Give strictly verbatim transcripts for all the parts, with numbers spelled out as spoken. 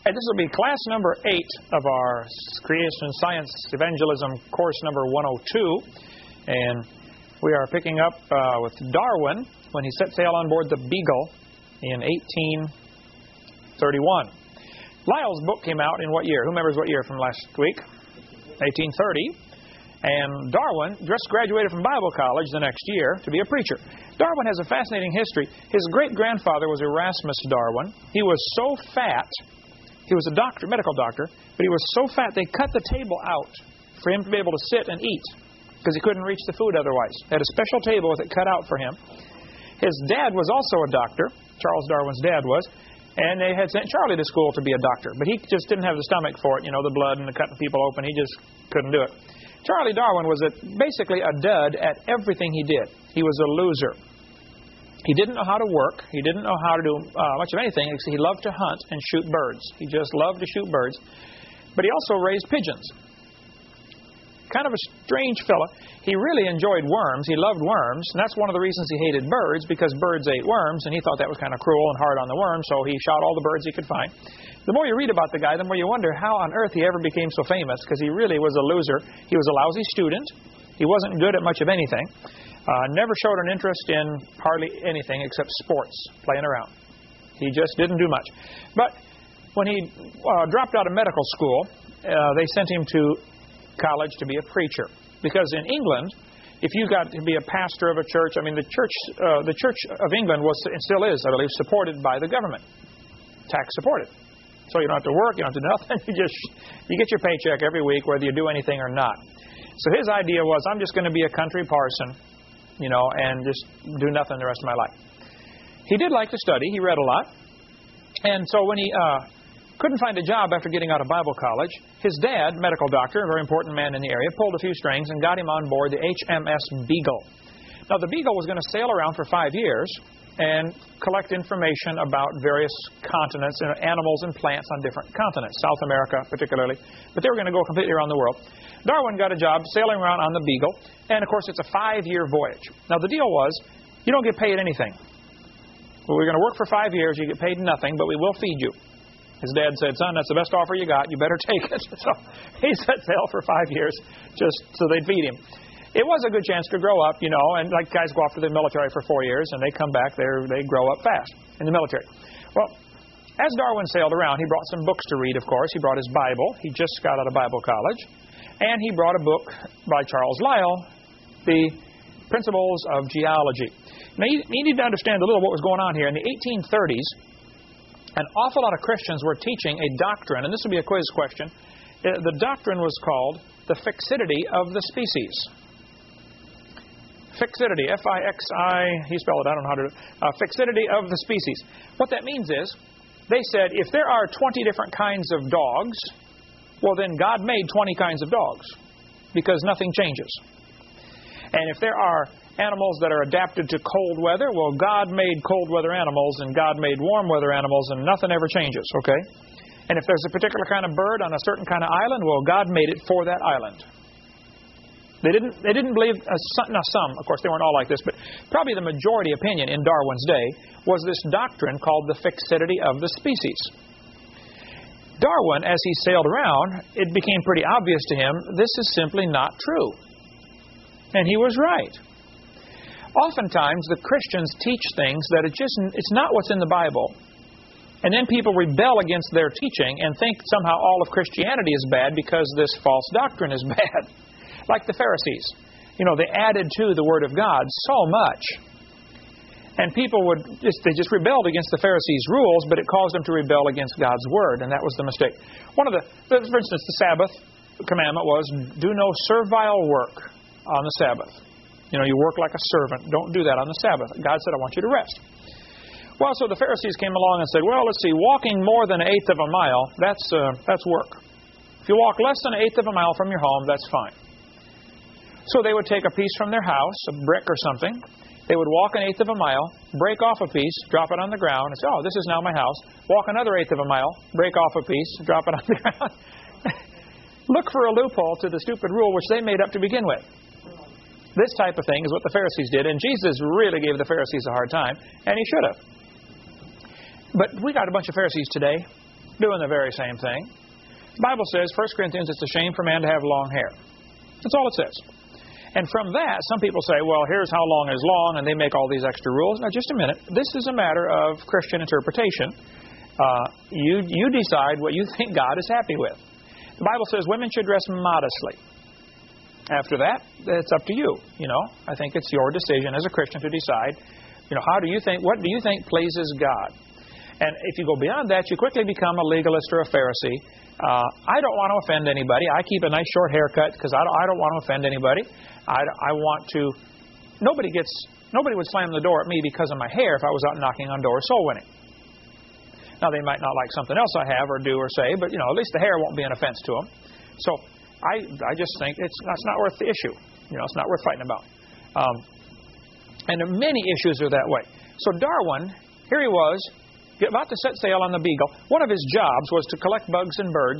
And this will be class number eight of our Creation Science Evangelism course number one oh two. And we are picking up uh, with Darwin when he set sail on board the Beagle in eighteen thirty-one. Lyell's book came out in what year? Who remembers what year from last week? eighteen thirty. And Darwin just graduated from Bible college the next year to be a preacher. Darwin has a fascinating history. His great-grandfather was Erasmus Darwin. He was so fat, he was a doctor, medical doctor, but he was so fat they cut the table out for him to be able to sit and eat because he couldn't reach the food otherwise. They had a special table with it cut out for him. His dad was also a doctor. Charles Darwin's dad was. And they had sent Charlie to school to be a doctor. But he just didn't have the stomach for it, you know, the blood and the cutting people open. He just couldn't do it. Charlie Darwin was a, basically a dud at everything he did. He was a loser. He didn't know how to work. He didn't know how to do uh, much of anything. He loved to hunt and shoot birds. He just loved to shoot birds. But he also raised pigeons. Kind of a strange fellow. He really enjoyed worms. He loved worms. And that's one of the reasons he hated birds, because birds ate worms, and he thought that was kind of cruel and hard on the worms, so he shot all the birds he could find. The more you read about the guy, the more you wonder how on earth he ever became so famous, because he really was a loser. He was a lousy student. He wasn't good at much of anything. Uh, never showed an interest in hardly anything except sports, playing around. He just didn't do much. But when he uh, dropped out of medical school, uh, they sent him to college to be a preacher. Because in England, if you got to be a pastor of a church, I mean, the church, uh, the Church of England was and still is, I believe, supported by the government, tax supported. So you don't have to work, you don't have to do nothing. You just you get your paycheck every week, whether you do anything or not. So his idea was, I'm just going to be a country parson, you know, and just do nothing the rest of my life. He did like to study. He read a lot. And so when he uh, couldn't find a job after getting out of Bible college, his dad, medical doctor, a very important man in the area, pulled a few strings and got him on board the H M S Beagle. Now, the Beagle was going to sail around for five years and collect information about various continents, you know, animals and plants on different continents, South America particularly. But they were going to go completely around the world. Darwin got a job sailing around on the Beagle, and of course it's a five-year voyage. Now, the deal was, you don't get paid anything. Well, we're going to work for five years, you get paid nothing, but we will feed you. His dad said, son, that's the best offer you got. You better take it. So he set sail for five years just so they'd feed him. It was a good chance to grow up, you know, and like guys go off to the military for four years and they come back, they they grow up fast in the military. Well, as Darwin sailed around, he brought some books to read, of course. He brought his Bible. He just got out of Bible college. And he brought a book by Charles Lyell, The Principles of Geology. Now, you, you need to understand a little what was going on here. In the eighteen thirties, an awful lot of Christians were teaching a doctrine, and this will be a quiz question. The doctrine was called the fixity of the species. Fixity, F I X I, he spelled it, I don't know how to do it. Uh, fixity of the species. What that means is, they said, if there are twenty different kinds of dogs, well then God made twenty kinds of dogs, because nothing changes. And if there are animals that are adapted to cold weather, well, God made cold weather animals, and God made warm weather animals, and nothing ever changes, okay? And if there's a particular kind of bird on a certain kind of island, well, God made it for that island. They didn't, they didn't believe, uh, some, now some, of course they weren't all like this, but probably the majority opinion in Darwin's day was this doctrine called the fixity of the species. Darwin, as he sailed around, it became pretty obvious to him, this is simply not true. And he was right. Oftentimes, the Christians teach things that it just, it's not what's in the Bible. And then people rebel against their teaching and think somehow all of Christianity is bad because this false doctrine is bad. Like the Pharisees. You know, they added to the Word of God so much. And people would just, they just rebelled against the Pharisees' rules, but it caused them to rebel against God's Word, and that was the mistake. One of the, for instance, the Sabbath commandment was, do no servile work on the Sabbath. You know, you work like a servant. Don't do that on the Sabbath. God said, I want you to rest. Well, so the Pharisees came along and said, well, let's see, walking more than an eighth of a mile, that's uh, that's work. If you walk less than an eighth of a mile from your home, that's fine. So they would take a piece from their house, a brick or something. They would walk an eighth of a mile, break off a piece, drop it on the ground, and say, oh, this is now my house. Walk another eighth of a mile, break off a piece, drop it on the ground. Look for a loophole to the stupid rule which they made up to begin with. This type of thing is what the Pharisees did, and Jesus really gave the Pharisees a hard time, and he should have. But we got a bunch of Pharisees today. doing the very same thing. The Bible says, First Corinthians, it's a shame for man to have long hair. That's all it says. And from that, some people say, well, here's how long is long, and they make all these extra rules. Now, just a minute. This is a matter of Christian interpretation. Uh, you, you decide what you think God is happy with. The Bible says women should dress modestly. After that, it's up to you. You know, I think it's your decision as a Christian to decide, you know, how do you think, what do you think pleases God? And if you go beyond that, you quickly become a legalist or a Pharisee. Uh, I don't want to offend anybody. I keep a nice short haircut because I don't, I don't want to offend anybody. I, I want to... Nobody gets... Nobody would slam the door at me because of my hair if I was out knocking on doors soul winning. Now, they might not like something else I have or do or say, but, you know, at least the hair won't be an offense to them. So I I just think it's, it's not worth the issue. You know, it's not worth fighting about. Um, and many issues are that way. So Darwin, here he was, about to set sail on the Beagle. One of his jobs was to collect bugs and birds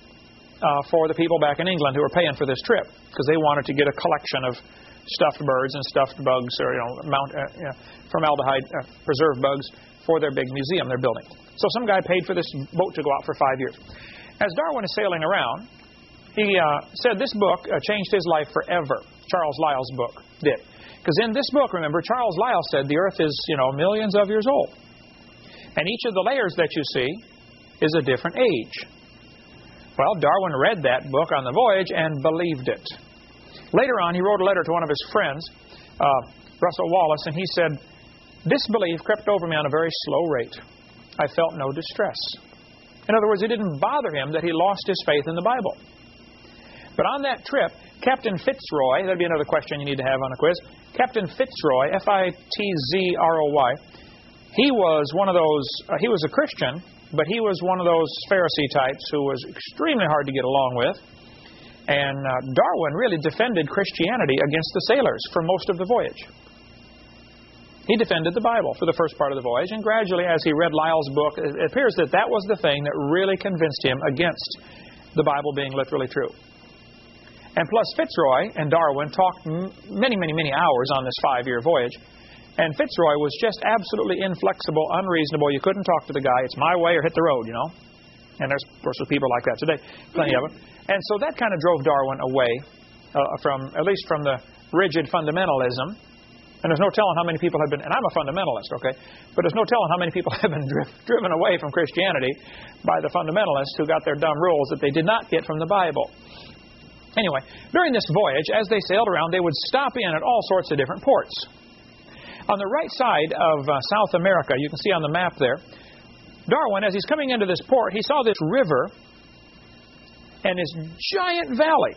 uh, for the people back in England who were paying for this trip because they wanted to get a collection of stuffed birds and stuffed bugs, or you know, mount, uh, you know formaldehyde uh, preserved bugs for their big museum they're building. So some guy paid for this boat to go out for five years. As Darwin is sailing around, he uh, said this book uh, changed his life forever. Charles Lyell's book did. Because in this book, remember, Charles Lyell said the Earth is, you know, millions of years old. And each of the layers that you see is a different age. Well, Darwin read that book on the voyage and believed it. Later on, he wrote a letter to one of his friends, uh, Russell Wallace, and he said, disbelief crept over me on a very slow rate. I felt no distress. In other words, it didn't bother him that he lost his faith in the Bible. But on that trip, Captain Fitzroy, that'd be another question you need to have on a quiz, Captain Fitzroy, F I T Z R O Y, he was one of those, uh, he was a Christian, but he was one of those Pharisee types who was extremely hard to get along with. And uh, Darwin really defended Christianity against the sailors for most of the voyage. He defended the Bible for the first part of the voyage, and gradually, as he read Lyell's book, it appears that that was the thing that really convinced him against the Bible being literally true. And plus, Fitzroy and Darwin talked many, many, many hours on this five-year voyage. And Fitzroy was just absolutely inflexible, unreasonable. You couldn't talk to the guy. It's my way or hit the road, you know. And there's, of course, people like that today, plenty of them. And so that kind of drove Darwin away uh, from, at least from the rigid fundamentalism. And there's no telling how many people have been, and I'm a fundamentalist, okay, but there's no telling how many people have been dri- driven away from Christianity by the fundamentalists who got their dumb rules that they did not get from the Bible. Anyway, during this voyage, as they sailed around, they would stop in at all sorts of different ports. On the right side of uh, South America, you can see on the map there, Darwin, as he's coming into this port, he saw this river and this giant valley.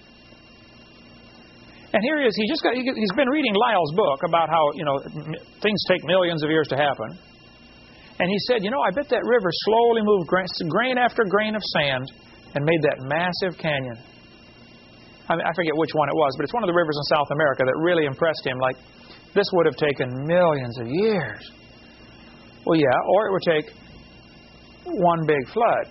And here he is. He just got, he, he's been reading Lyell's book about how, you know, things take millions of years to happen. And he said, you know, I bet that river slowly moved grain, grain after grain of sand and made that massive canyon. I mean, I forget which one it was, but it's one of the rivers in South America that really impressed him. Like, this would have taken millions of years. Well, yeah, or it would take one big flood.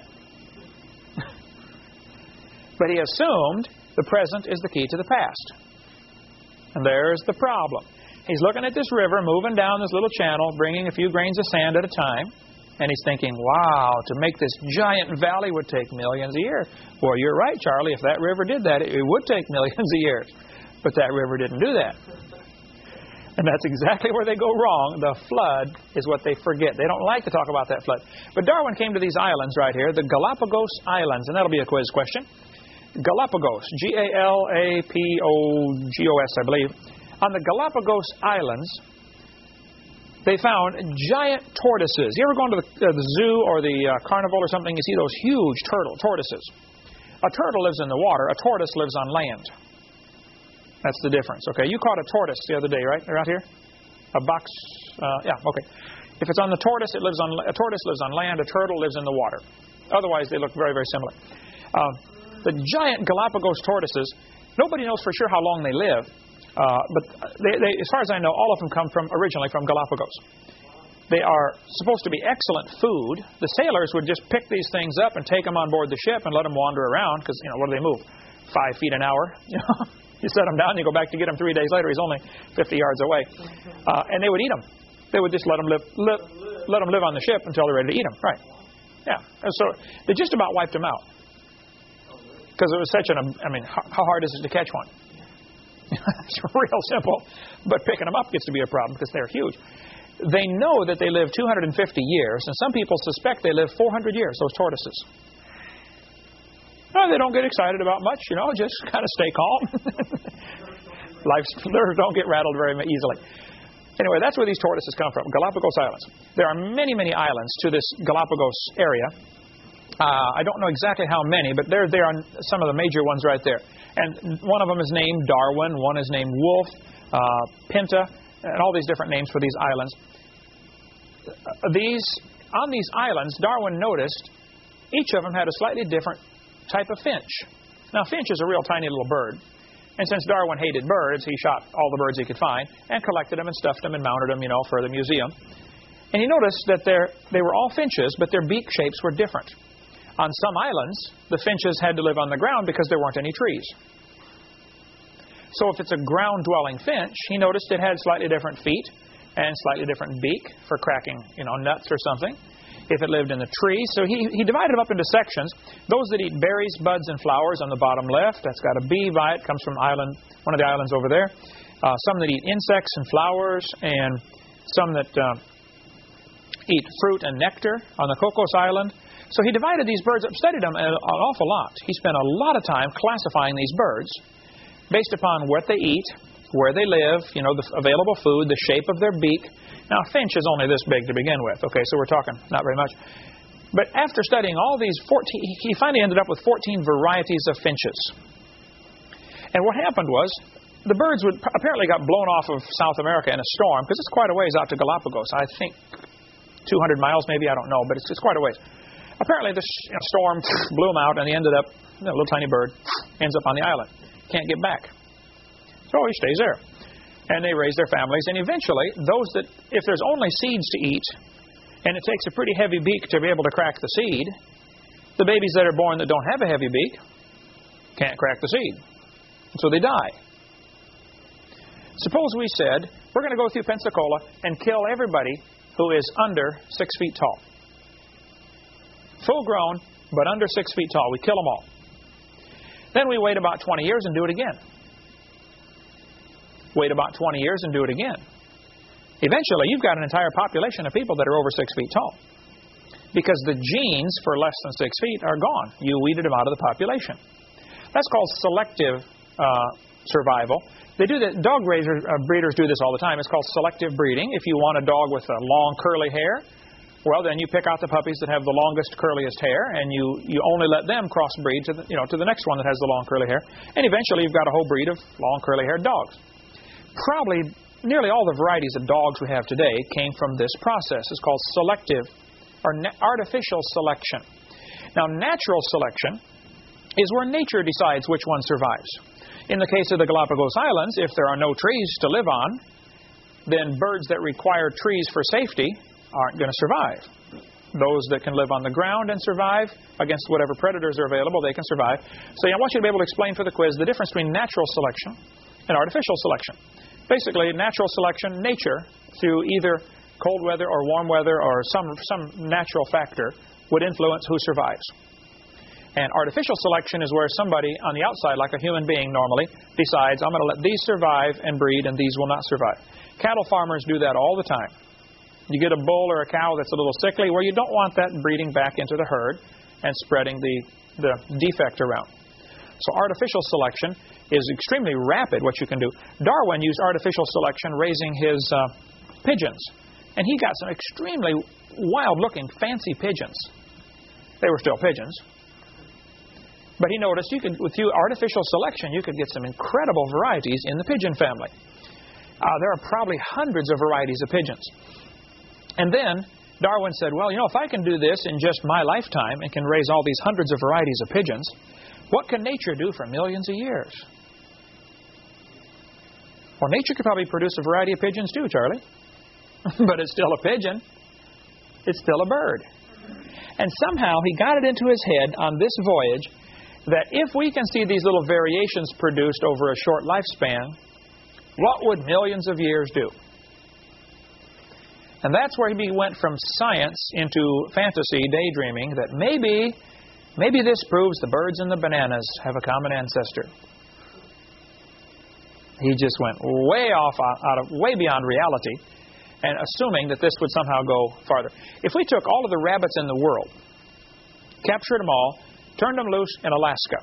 But he assumed the present is the key to the past. And there's the problem. He's looking at this river, moving down this little channel, bringing a few grains of sand at a time. And he's thinking, wow, to make this giant valley would take millions of years. Well, you're right, Charlie. If that river did that, it would take millions of years. But that river didn't do that. And that's exactly where they go wrong. The flood is what they forget. They don't like to talk about that flood. But Darwin came to these islands right here, the Galapagos Islands. And that'll be a quiz question. Galapagos, G A L A P O G O S, I believe. On the Galapagos Islands, they found giant tortoises. You ever gone to the, uh, the zoo or the uh, carnival or something? You see those huge turtle tortoises. A turtle lives in the water. A tortoise lives on land. That's the difference. Okay, you caught a tortoise the other day, right? They're out here. A box. Uh, yeah. Okay. If it's on the tortoise, it lives on. A tortoise lives on land. A turtle lives in the water. Otherwise, they look very, very similar. Um, the giant Galapagos tortoises. Nobody knows for sure how long they live, uh, but they, they, as far as I know, all of them come from originally from Galapagos. They are supposed to be excellent food. The sailors would just pick these things up and take them on board the ship and let them wander around because, you know, what do they move? Five feet an hour. You know, you set them down, you go back to get him three days later. He's only fifty yards away, uh, and they would eat them. They would just let them live, live, let them live on the ship until they're ready to eat them. Right. Yeah. And so they just about wiped them out. Because it was such an, I mean, how, how hard is it to catch one? It's real simple. But picking them up gets to be a problem because they're huge. They know that they live two hundred fifty years, and some people suspect they live four hundred years, those tortoises. No, they don't get excited about much, you know, just kind of stay calm. Life's, don't get rattled very easily. Anyway, that's where these tortoises come from, Galapagos Islands. There are many, many islands to this Galapagos area. Uh, I don't know exactly how many, but they're there on some of the major ones right there. And one of them is named Darwin, one is named Wolf, uh, Pinta, and all these different names for these islands. These, on these islands, Darwin noticed each of them had a slightly different type of finch. Now, finch is a real tiny little bird. And since Darwin hated birds, he shot all the birds he could find and collected them and stuffed them and mounted them, you know, for the museum. And he noticed that they were all finches, but their beak shapes were different. On some islands, the finches had to live on the ground because there weren't any trees. So if it's a ground-dwelling finch, he noticed it had slightly different feet and slightly different beak for cracking, you know, nuts or something. If it lived in the trees, so he, he divided them up into sections. Those that eat berries, buds, and flowers on the bottom left, that's got a bee by it, comes from island, one of the islands over there. Uh, some that eat insects and flowers, and some that uh, eat fruit and nectar on the Cocos Island. So he divided these birds up, studied them an, an awful lot. He spent a lot of time classifying these birds based upon what they eat, where they live, you know, the available food, the shape of their beak. Now, a finch is only this big to begin with, okay, so we're talking not very much. But after studying all these fourteen, he finally ended up with fourteen varieties of finches. And what happened was, the birds would apparently got blown off of South America in a storm, because it's quite a ways out to Galapagos. I think two hundred miles maybe, I don't know, but it's, it's quite a ways. Apparently this you know, storm blew them out, and he ended up, you know, a little tiny bird, ends up on the island. Can't get back. So he stays there. And they raise their families, and eventually, those that, if there's only seeds to eat, and it takes a pretty heavy beak to be able to crack the seed, the babies that are born that don't have a heavy beak can't crack the seed. So they die. Suppose we said, we're going to go through Pensacola and kill everybody who is under six feet tall. Full grown, but under six feet tall. We kill them all. Then we wait about twenty years and do it again. Wait about twenty years and do it again. Eventually, you've got an entire population of people that are over six feet tall. Because the genes for less than six feet are gone. You weeded them out of the population. That's called selective uh, survival. They do that. Dog raisers, uh, breeders do this all the time. It's called selective breeding. If you want a dog with a long curly hair, well, then you pick out the puppies that have the longest, curliest hair, and you, you only let them crossbreed to the, you know, to the next one that has the long, curly hair. And eventually, you've got a whole breed of long, curly-haired dogs. Probably nearly all the varieties of dogs we have today came from this process. It's called selective or artificial selection. Now, natural selection is where nature decides which one survives. In the case of the Galapagos Islands, if there are no trees to live on, then birds that require trees for safety aren't going to survive. Those that can live on the ground and survive against whatever predators are available, they can survive. So I want you to be able to explain for the quiz the difference between natural selection and artificial selection. Basically, natural selection, nature, through either cold weather or warm weather or some, some natural factor, would influence who survives. And artificial selection is where somebody on the outside, like a human being normally, decides, I'm going to let these survive and breed and these will not survive. Cattle farmers do that all the time. You get a bull or a cow that's a little sickly, where you don't want that breeding back into the herd and spreading the, the defect around. So artificial selection is extremely rapid, what you can do. Darwin used artificial selection raising his uh, pigeons. And he got some extremely wild-looking, fancy pigeons. They were still pigeons. But he noticed you could, with artificial selection, you could get some incredible varieties in the pigeon family. Uh, there are probably hundreds of varieties of pigeons. And then Darwin said, well, you know, if I can do this in just my lifetime and can raise all these hundreds of varieties of pigeons, what can nature do for millions of years? Well, nature could probably produce a variety of pigeons too, Charlie. But it's still a pigeon. It's still a bird. And somehow he got it into his head on this voyage that if we can see these little variations produced over a short lifespan, what would millions of years do? And that's where he went from science into fantasy, daydreaming, that maybe, maybe this proves the birds and the bananas have a common ancestor. He just went way off, out of, way beyond reality, and assuming that this would somehow go farther. If we took all of the rabbits in the world, captured them all, turned them loose in Alaska,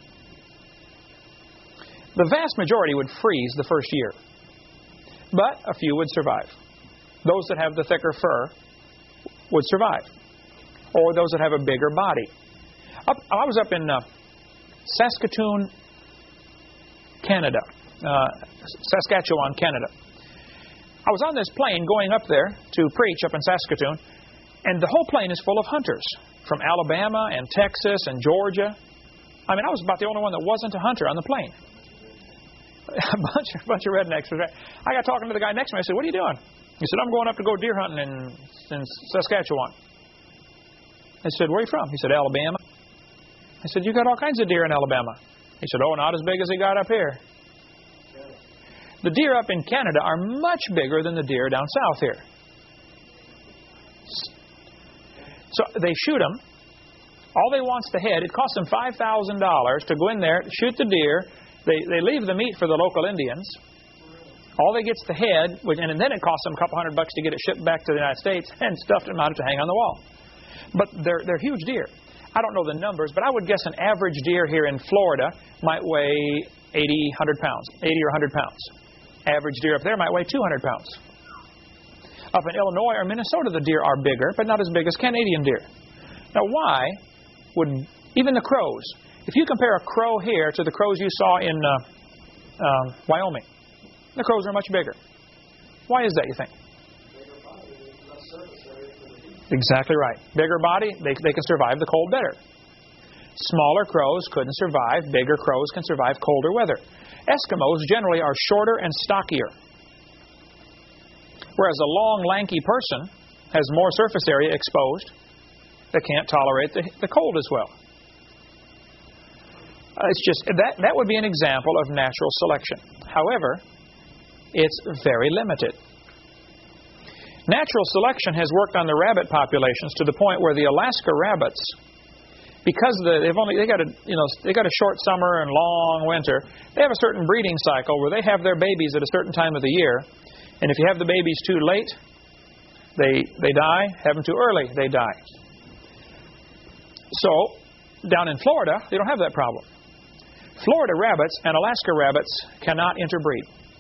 the vast majority would freeze the first year. But a few would survive. Those that have the thicker fur would survive. Or those that have a bigger body. Up, I was up in uh, Saskatoon, Canada. Uh, Saskatchewan, Canada. I was on this plane going up there to preach up in Saskatoon, and the whole plane is full of hunters from Alabama and Texas and Georgia. I mean, I was about the only one that wasn't a hunter on the plane. A bunch, a bunch of rednecks. I got talking to the guy next to me. I said, "What are you doing?" He said, "I'm going up to go deer hunting in, in Saskatchewan." I said, "Where are you from?" He said, "Alabama." I said, "You got all kinds of deer in Alabama." He said, "Oh, not as big as he got up here." The deer up in Canada are much bigger than the deer down south here. So they shoot them. All they want's the head. It costs them five thousand dollars to go in there, shoot the deer. They they leave the meat for the local Indians. All they get's the head, which, and then it costs them a couple hundred bucks to get it shipped back to the United States and stuffed and mounted to hang on the wall. But they're they're huge deer. I don't know the numbers, but I would guess an average deer here in Florida might weigh eighty, one hundred pounds, eighty or one hundred pounds. Average deer up there might weigh two hundred pounds. Up in Illinois or Minnesota, the deer are bigger, but not as big as Canadian deer. Now, why would even the crows? If you compare a crow here to the crows you saw in uh, uh, Wyoming, the crows are much bigger. Why is that, you think? Bigger body, less surface area for the heat. Exactly right. Bigger body, they, they can survive the cold better. Smaller crows couldn't survive. Bigger crows can survive colder weather. Eskimos generally are shorter and stockier. Whereas a long, lanky person has more surface area exposed that can't tolerate the, the cold as well. Uh, it's just that that would be an example of natural selection. However, it's very limited. Natural selection has worked on the rabbit populations to the point where the Alaska rabbits, because the, they've only they got a you know they got a short summer and long winter, they have a certain breeding cycle where they have their babies at a certain time of the year, and if you have the babies too late, they they die. Have them too early, they die. So down in Florida, they don't have that problem. Florida rabbits and Alaska rabbits cannot interbreed.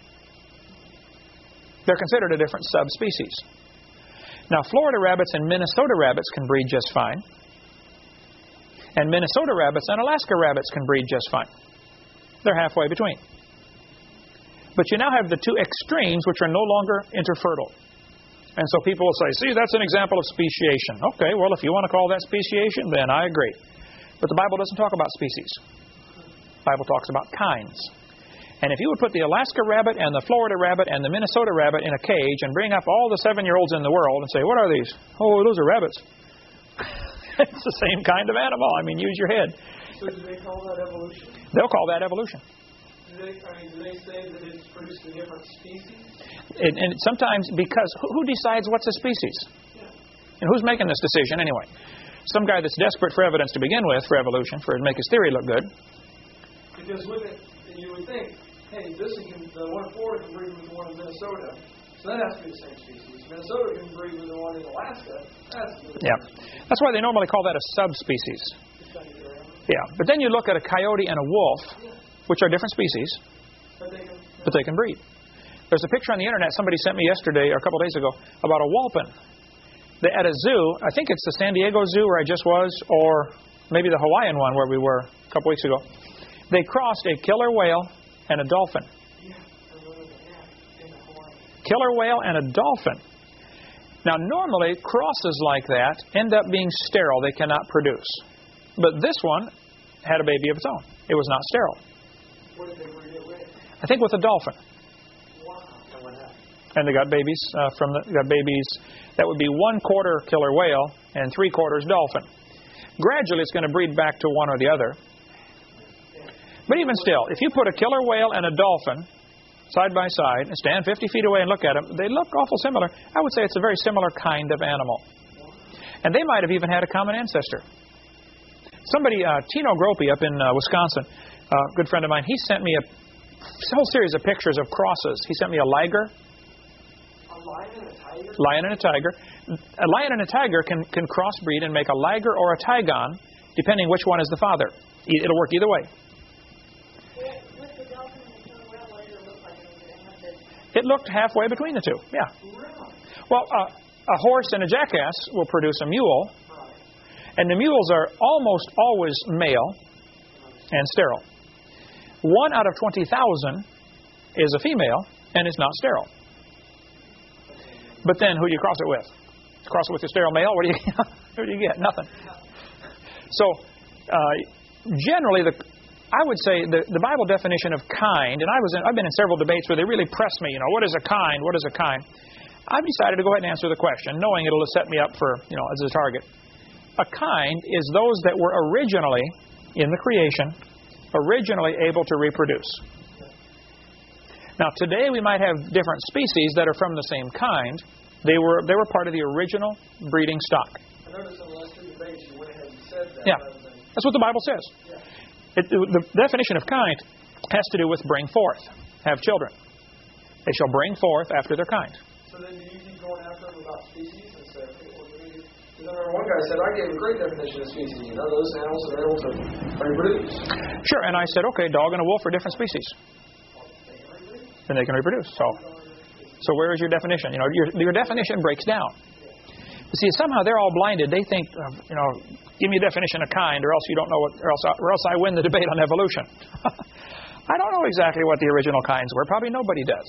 They're considered a different subspecies. Now, Florida rabbits and Minnesota rabbits can breed just fine. And Minnesota rabbits and Alaska rabbits can breed just fine. They're halfway between. But you now have the two extremes, which are no longer interfertile. And so people will say, see, that's an example of speciation. Okay, well, if you want to call that speciation, then I agree. But the Bible doesn't talk about species. The Bible talks about kinds. And if you would put the Alaska rabbit and the Florida rabbit and the Minnesota rabbit in a cage and bring up all the seven-year-olds in the world and say, what are these? Oh, those are rabbits. It's the same kind of animal. I mean, use your head. So do they call that evolution? They'll call that evolution. Do they, I mean, do they say that it's produced a different species? And, and sometimes, because who, who decides what's a species? Yeah. And who's making this decision anyway? Some guy that's desperate for evidence to begin with for evolution, for to make his theory look good. Because with it, you would think, hey, this can, the one in Florida can breed with the one in Minnesota, so that has to be the same species. Minnesota can breed with the one in Alaska. That's yeah, that's why they normally call that a subspecies. Yeah, but then you look at a coyote and a wolf, which are different species, but they can, but they can breed. There's a picture on the internet somebody sent me yesterday or a couple of days ago about a wholphin. They, at a zoo, I think it's the San Diego Zoo where I just was, or maybe the Hawaiian one where we were a couple weeks ago. They crossed a killer whale and a dolphin. Killer whale and a dolphin. Now, normally, crosses like that end up being sterile. They cannot produce. But this one had a baby of its own. It was not sterile. what did they breed it with? I think with a dolphin. Wow. And what happened? And they got babies uh, from the got babies. That would be one quarter killer whale and three quarters dolphin. Gradually, it's going to breed back to one or the other. But even still, if you put a killer whale and a dolphin side by side, and stand fifty feet away and look at them, they look awful similar. I would say it's a very similar kind of animal. And they might have even had a common ancestor. Somebody, uh, Tino Gropey up in uh, Wisconsin, a uh, good friend of mine, he sent me a whole series of pictures of crosses. He sent me a liger. A lion and a tiger? Lion and a tiger. A lion and a tiger can, can crossbreed and make a liger or a tigon, depending which one is the father. It'll work either way. It looked halfway between the two, yeah. Well, uh, a horse and a jackass will produce a mule, and the mules are almost always male and sterile. One out of twenty thousand is a female and is not sterile. But then who do you cross it with? Cross it with a sterile male? What do you, what do you get? Nothing. So, uh, generally, the I would say the, the Bible definition of kind, and I was in, I've been in several debates where they really press me, you know, what is a kind? What is a kind? I've decided to go ahead and answer the question, knowing it'll set me up for, you know, as a target. A kind is those that were originally, in the creation, originally able to reproduce. Now, today we might have different species that are from the same kind. They were they were part of the original breeding stock. I noticed in the last two debates you went ahead and said that. Yeah, that's what the Bible says. Yeah. It, the definition of kind has to do with bring forth, have children. They shall bring forth after their kind. So then do you keep going after them about species and say, okay, well, because I remember one guy said, I gave a great definition of species. You know, those animals are able to reproduce. Sure, and I said, okay, dog and a wolf are different species. They can reproduce. And they can reproduce. So, so where is your definition? You know, your, your definition breaks down. See, somehow they're all blinded. They think, uh, you know, give me a definition of kind, or else you don't know what, or else, or else I win the debate on evolution. I don't know exactly what the original kinds were. Probably nobody does.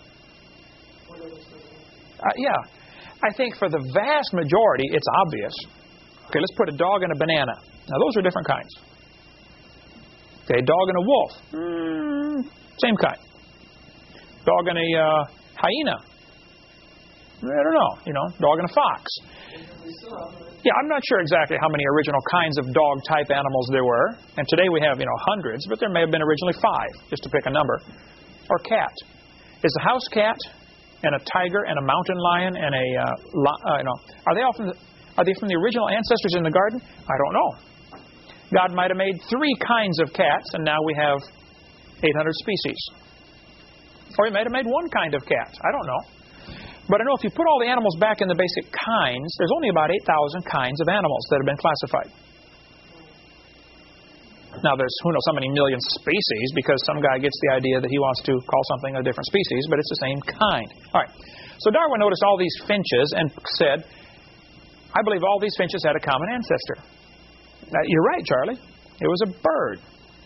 Uh, yeah, I think for the vast majority, it's obvious. Okay, let's put a dog and a banana. Now, those are different kinds. Okay, dog and a wolf, mm, same kind. Dog and a uh, hyena. I don't know, you know, dog and a fox. Yeah, I'm not sure exactly how many original kinds of dog-type animals there were. And today we have, you know, hundreds, but there may have been originally five, just to pick a number. Or cat. Is a house cat and a tiger and a mountain lion and a, uh, li- uh, you know, are they all from the, are they from the original ancestors in the garden? I don't know. God might have made three kinds of cats, and now we have eight hundred species. Or He might have made one kind of cat. I don't know. But I know if you put all the animals back in the basic kinds, there's only about eight thousand kinds of animals that have been classified. Now, there's who knows how many million species, because some guy gets the idea that he wants to call something a different species, but it's the same kind. All right. So Darwin noticed all these finches and said, I believe all these finches had a common ancestor. Now, you're right, Charlie. It was a bird.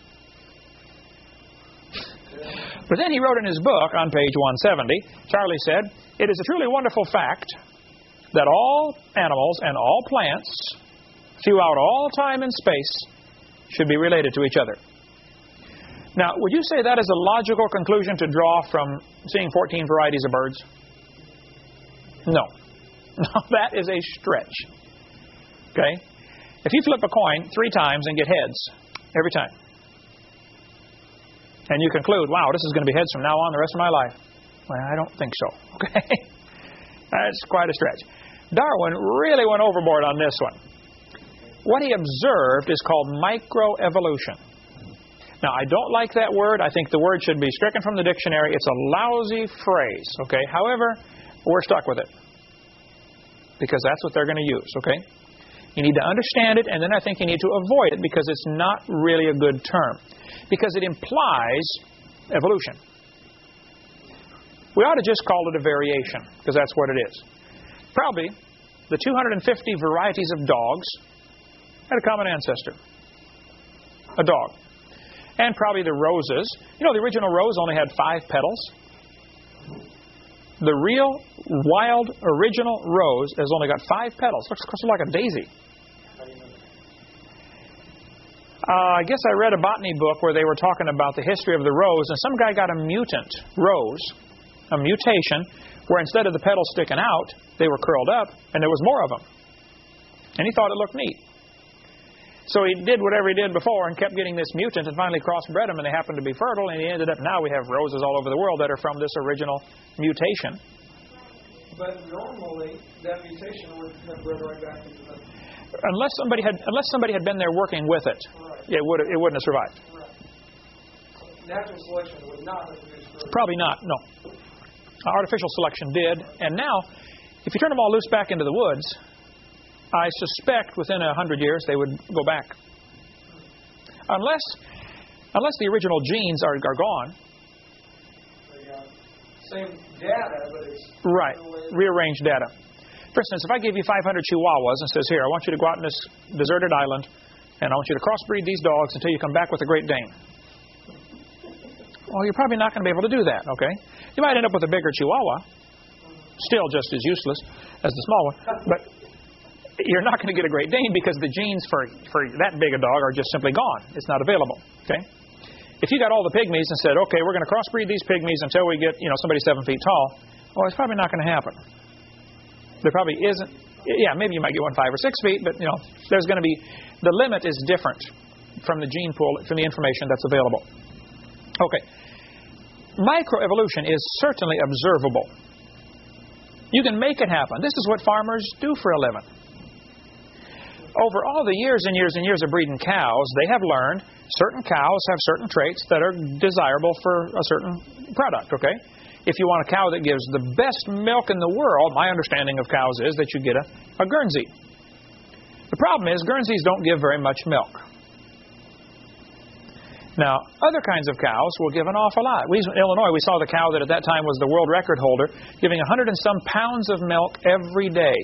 But then he wrote in his book on page one seventy, Charlie said, it is a truly wonderful fact that all animals and all plants throughout all time and space should be related to each other. Now, would you say that is a logical conclusion to draw from seeing fourteen varieties of birds? No. No, that is a stretch. Okay? If you flip a coin three times and get heads every time, and you conclude, wow, this is going to be heads from now on the rest of my life. Well, I don't think so. Okay? That's quite a stretch. Darwin really went overboard on this one. What he observed is called microevolution. Now, I don't like that word. I think the word should be stricken from the dictionary. It's a lousy phrase. Okay? However, we're stuck with it, because that's what they're going to use. Okay? You need to understand it, and then I think you need to avoid it, because it's not really a good term, because it implies evolution. We ought to just call it a variation, because that's what it is. Probably the two hundred fifty varieties of dogs had a common ancestor, a dog. And probably the roses. You know, the original rose only had five petals. The real, wild, original rose has only got five petals. Looks like a daisy. Uh, I guess I read a botany book where they were talking about the history of the rose, and some guy got a mutant rose, a mutation, where instead of the petals sticking out, they were curled up, and there was more of them. And he thought it looked neat. So he did whatever he did before and kept getting this mutant and finally crossbred them, and they happened to be fertile, and he ended up, now we have roses all over the world that are from this original mutation. But normally, that mutation would have bred right back into the... Unless somebody had, unless somebody had been there working with it, Right. it, would, it wouldn't have survived. Right. Natural selection would not have produced further. Probably not, no. Artificial selection did, and now, if you turn them all loose back into the woods, I suspect within a hundred years they would go back. Unless, unless the original genes are, are gone. They got same data, but it's... Right, rearranged data. For instance, if I give you five hundred Chihuahuas and says, here, I want you to go out on this deserted island, and I want you to crossbreed these dogs until you come back with a Great Dane. Well, you're probably not going to be able to do that, okay? You might end up with a bigger Chihuahua, still just as useless as the small one, but you're not going to get a Great Dane because the genes for, for that big a dog are just simply gone. It's not available, okay? If you got all the pygmies and said, okay, we're going to crossbreed these pygmies until we get, you know, somebody seven feet tall, well, it's probably not going to happen. There probably isn't. Yeah, maybe you might get one five or six feet, but, you know, there's going to be, the limit is different from the gene pool, from the information that's available. Okay. Microevolution is certainly observable. You can make it happen. This is what farmers do for a living. Over all the years and years and years of breeding cows, they have learned certain cows have certain traits that are desirable for a certain product, okay? If you want a cow that gives the best milk in the world, my understanding of cows is that you get a, a Guernsey. The problem is Guernseys don't give very much milk. Now, other kinds of cows will give an awful lot. We, in Illinois, we saw the cow that at that time was the world record holder, giving a hundred and some pounds of milk every day.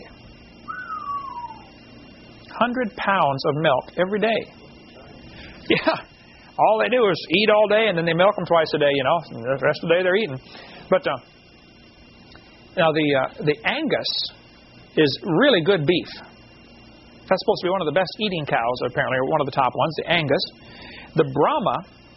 Hundred pounds of milk every day. Yeah. All they do is eat all day, and then they milk them twice a day, you know. And the rest of the day they're eating. But uh, now the uh, the Angus is really good beef. That's supposed to be one of the best eating cows, apparently, or one of the top ones, the Angus. The Brahma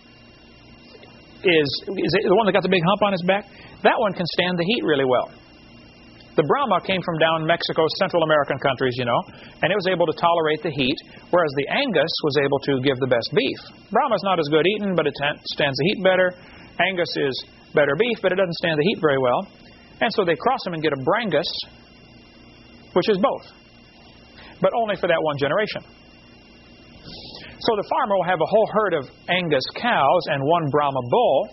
is, is it the one that got the big hump on his back. That one can stand the heat really well. The Brahma came from down Mexico, Central American countries, you know, and it was able to tolerate the heat, whereas the Angus was able to give the best beef. Brahma's not as good eating, but it stands the heat better. Angus is better beef, but it doesn't stand the heat very well. And so they cross them and get a Brangus, which is both, but only for that one generation. So the farmer will have a whole herd of Angus cows and one Brahma bull,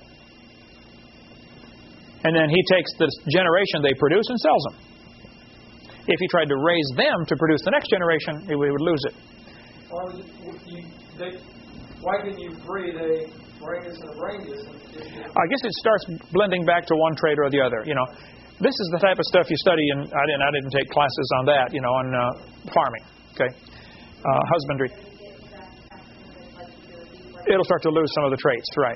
and then he takes the generation they produce and sells them. If he tried to raise them to produce the next generation, he would lose it. Why, would you, they, why didn't you breed a Brangus and a Brangus? I guess it starts blending back to one trait or the other. You know, this is the type of stuff you study, and I didn't. I didn't take classes on that. You know, on uh, farming, okay, uh, husbandry. It'll start to lose some of the traits, right?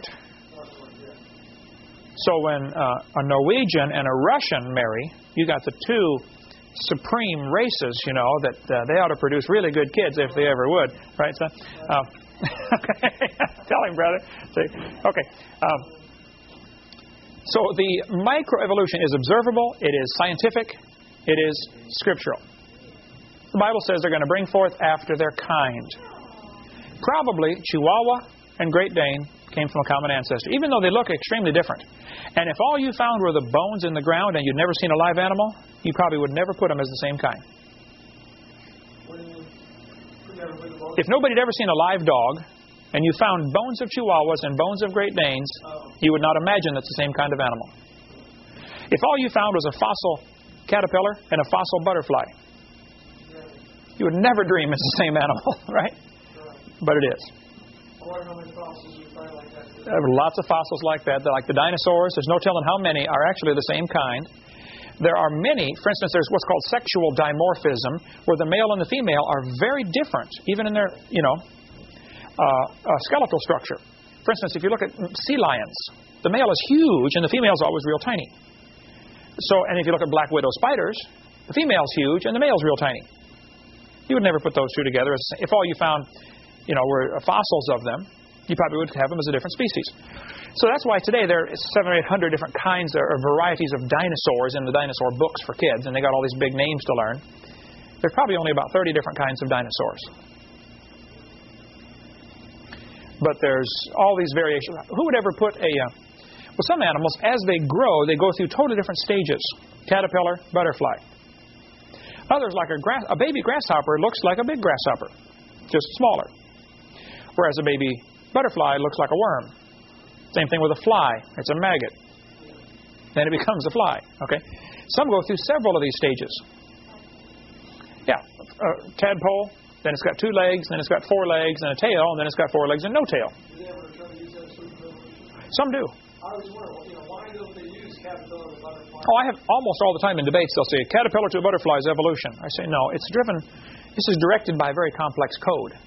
So when uh, a Norwegian and a Russian marry, you got the two supreme races, you know, that uh, they ought to produce really good kids if they ever would, right, son? Uh, okay, tell him, brother. Okay. Um, so the microevolution is observable, it is scientific, it is scriptural. The Bible says they're going to bring forth after their kind. Probably Chihuahua and Great Dane came from a common ancestor, even though they look extremely different. And if all you found were the bones in the ground and you'd never seen a live animal, you probably would never put them as the same kind. If nobody had ever seen a live dog, and you found bones of Chihuahuas and bones of Great Danes, you would not imagine that's the same kind of animal. If all you found was a fossil caterpillar and a fossil butterfly, you would never dream it's the same animal, right? But it is. There are lots of fossils like that. They're like the dinosaurs. There's no telling how many are actually the same kind. There are many, for instance, there's what's called sexual dimorphism, where the male and the female are very different, even in their, you know, uh, uh, skeletal structure. For instance, if you look at sea lions, the male is huge and the female is always real tiny. So, and if you look at black widow spiders, the female's huge and the male's real tiny. You would never put those two together. If all you found, you know, were fossils of them, you probably would have them as a different species. So that's why today there are seven or eight hundred different kinds or varieties of dinosaurs in the dinosaur books for kids, and they got all these big names to learn. There's probably only about thirty different kinds of dinosaurs. But there's all these variations. Who would ever put a... Uh, well, some animals, as they grow, they go through totally different stages. Caterpillar, butterfly. Others, like a, grass, a baby grasshopper, looks like a big grasshopper, just smaller. Whereas a baby butterfly looks like a worm. Same thing with a fly. It's a maggot. Then it becomes a fly. Okay. Some go through several of these stages. Yeah. A tadpole, then it's got two legs, then it's got four legs and a tail, and then it's got four legs and no tail. Do they ever try to use that sort of evolution? Some do. I was wondering, you know, why don't they use caterpillar to butterfly? Oh, I have almost all the time in debates, they'll say, caterpillar to a butterfly is evolution. I say, no, it's driven, this is directed by a very complex code.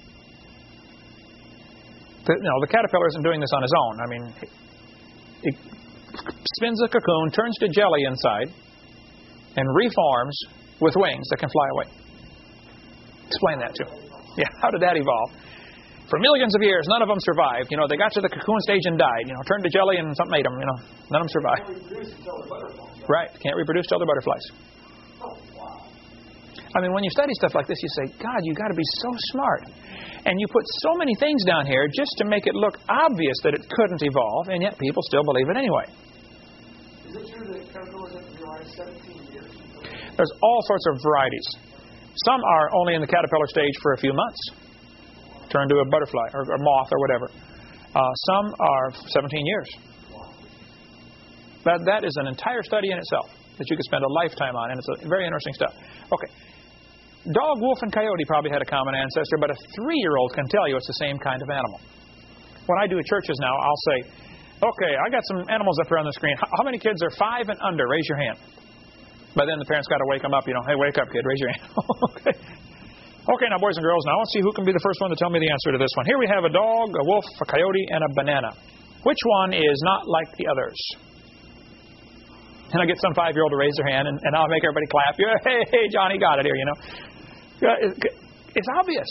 The, you know, the caterpillar isn't doing this on his own. I mean, it, it spins a cocoon, turns to jelly inside, and reforms with wings that can fly away. Explain that to him. Yeah, how did that evolve? For millions of years, none of them survived. You know, they got to the cocoon stage and died. You know, turned to jelly and something ate them. You know, none of them survived. Can't reproduce until they're butterflies. Right. Can't reproduce till they're butterflies. Oh, wow. I mean, when you study stuff like this, you say, God, you got to be so smart. And you put so many things down here just to make it look obvious that it couldn't evolve, and yet people still believe it anyway. Is it true that caterpillars have to be alive seventeen years? There's all sorts of varieties. Some are only in the caterpillar stage for a few months. Turn to a butterfly or a moth or whatever. Uh, some are seventeen years. That, that is an entire study in itself that you could spend a lifetime on, and it's a very interesting stuff. Okay. Dog, wolf, and coyote probably had a common ancestor, but a three-year-old can tell you it's the same kind of animal. When I do at churches now, I'll say, okay, I got some animals up here on the screen. How, how many kids are five and under? Raise your hand. By then the parents got to wake them up, you know, hey, wake up, kid, raise your hand. Okay. Okay, now, boys and girls, now let's see who can be the first one to tell me the answer to this one. Here we have a dog, a wolf, a coyote, and a banana. Which one is not like the others? And I get some five-year-old to raise their hand, and, and I'll make everybody clap. Yeah, hey, hey, Johnny got it here, you know. It's obvious.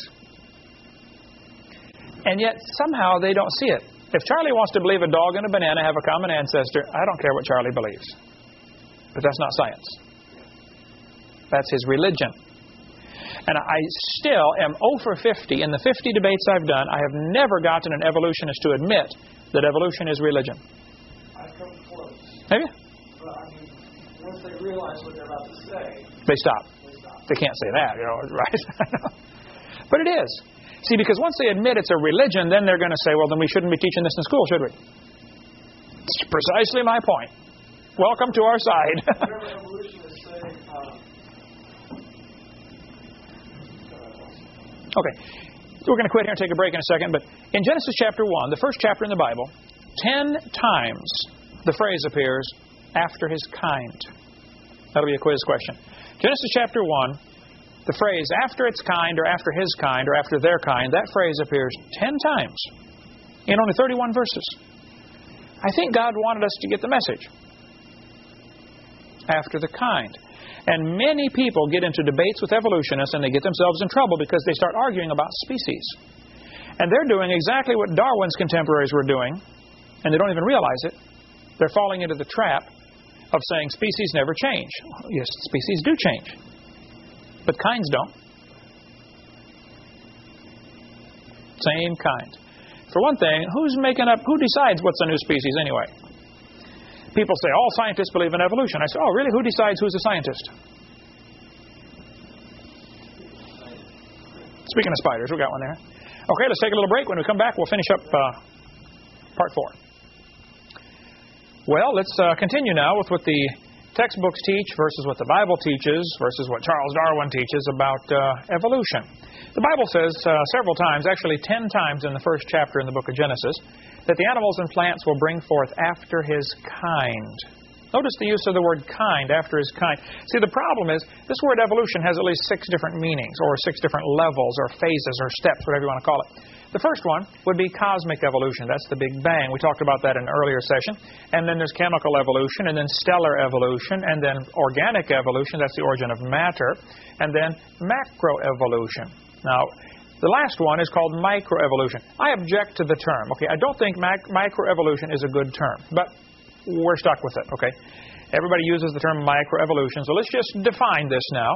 And yet, somehow, they don't see it. If Charlie wants to believe a dog and a banana have a common ancestor, I don't care what Charlie believes. But that's not science. That's his religion. And I still am zero for fifty. In the fifty debates I've done, I have never gotten an evolutionist to admit that evolution is religion. I've come close. Have you? But I mean, once they realize what they're about to say, They stop. they stop. They can't say that, you know, right? But it is. See, because once they admit it's a religion, then they're going to say, well, then we shouldn't be teaching this in school, should we? It's precisely my point. Welcome to our side. Whatever evolutionists say, uh, Okay, we're going to quit here and take a break in a second, but in Genesis chapter one, the first chapter in the Bible, ten times the phrase appears, after his kind. That'll be a quiz question. Genesis chapter one, the phrase after its kind or after his kind or after their kind, that phrase appears ten times in only thirty-one verses. I think God wanted us to get the message. After the kind. And many people get into debates with evolutionists and they get themselves in trouble because they start arguing about species. And they're doing exactly what Darwin's contemporaries were doing, and they don't even realize it. They're falling into the trap of saying species never change. Yes, species do change, but kinds don't. Same kind. For one thing, who's making up, who decides what's a new species anyway? People say, all scientists believe in evolution. I say, oh, really? Who decides who's a scientist? Speaking of spiders, we got one there. Okay, let's take a little break. When we come back, we'll finish up uh, part four. Well, let's uh, continue now with what the textbooks teach versus what the Bible teaches versus what Charles Darwin teaches about uh, evolution. The Bible says uh, several times, actually ten times in the first chapter in the book of Genesis, that the animals and plants will bring forth after his kind. Notice the use of the word kind, after his kind. See, the problem is, this word evolution has at least six different meanings, or six different levels, or phases, or steps, whatever you want to call it. The first one would be cosmic evolution. That's the Big Bang. We talked about that in an earlier session. And then there's chemical evolution, and then stellar evolution, and then organic evolution. That's the origin of matter. And then macroevolution. Now, the last one is called microevolution. I object to the term. Okay, I don't think mac- microevolution is a good term, but we're stuck with it. Okay, everybody uses the term microevolution, so let's just define this now.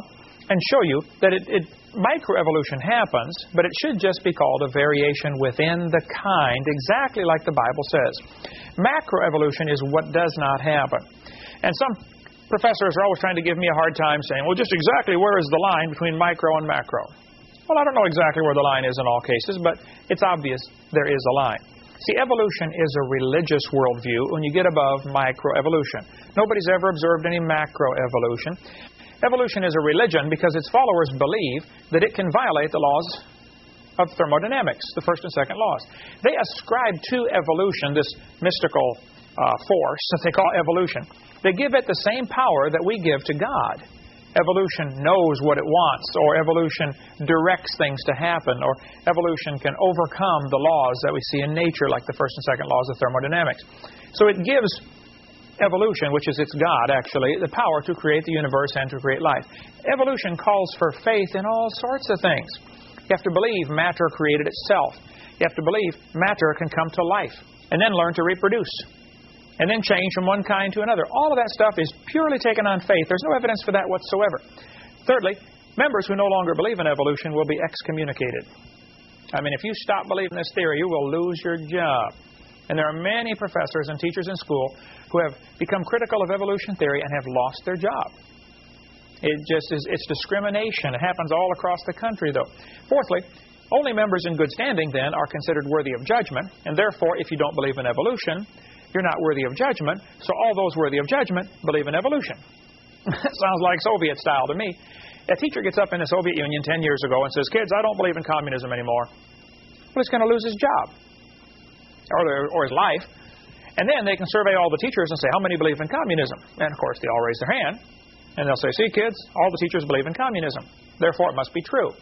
and show you that it, it microevolution happens, but it should just be called a variation within the kind, exactly like the Bible says. Macroevolution is what does not happen. And some professors are always trying to give me a hard time saying, well, just exactly where is the line between micro and macro? Well, I don't know exactly where the line is in all cases, but it's obvious there is a line. See, evolution is a religious worldview when you get above microevolution. Nobody's ever observed any macroevolution. Evolution is a religion because its followers believe that it can violate the laws of thermodynamics, the first and second laws. They ascribe to evolution this mystical uh, force that they call evolution. They give it the same power that we give to God. Evolution knows what it wants, or evolution directs things to happen, or evolution can overcome the laws that we see in nature, like the first and second laws of thermodynamics. So it gives evolution, which is its God, actually, the power to create the universe and to create life. Evolution calls for faith in all sorts of things. You have to believe matter created itself. You have to believe matter can come to life and then learn to reproduce and then change from one kind to another. All of that stuff is purely taken on faith. There's no evidence for that whatsoever. Thirdly, members who no longer believe in evolution will be excommunicated. I mean, if you stop believing this theory, you will lose your job. And there are many professors and teachers in school who have become critical of evolution theory and have lost their job. It just is, it's discrimination. It happens all across the country, though. Fourthly, only members in good standing, then, are considered worthy of judgment. And therefore, if you don't believe in evolution, you're not worthy of judgment. So all those worthy of judgment believe in evolution. Sounds like Soviet style to me. A teacher gets up in the Soviet Union ten years ago and says, kids, I don't believe in communism anymore. Well, he's going to lose his job. Or, their, or his life. And then they can survey all the teachers and say, how many believe in communism? And, of course, they all raise their hand. And they'll say, see, kids, all the teachers believe in communism. Therefore, it must be true.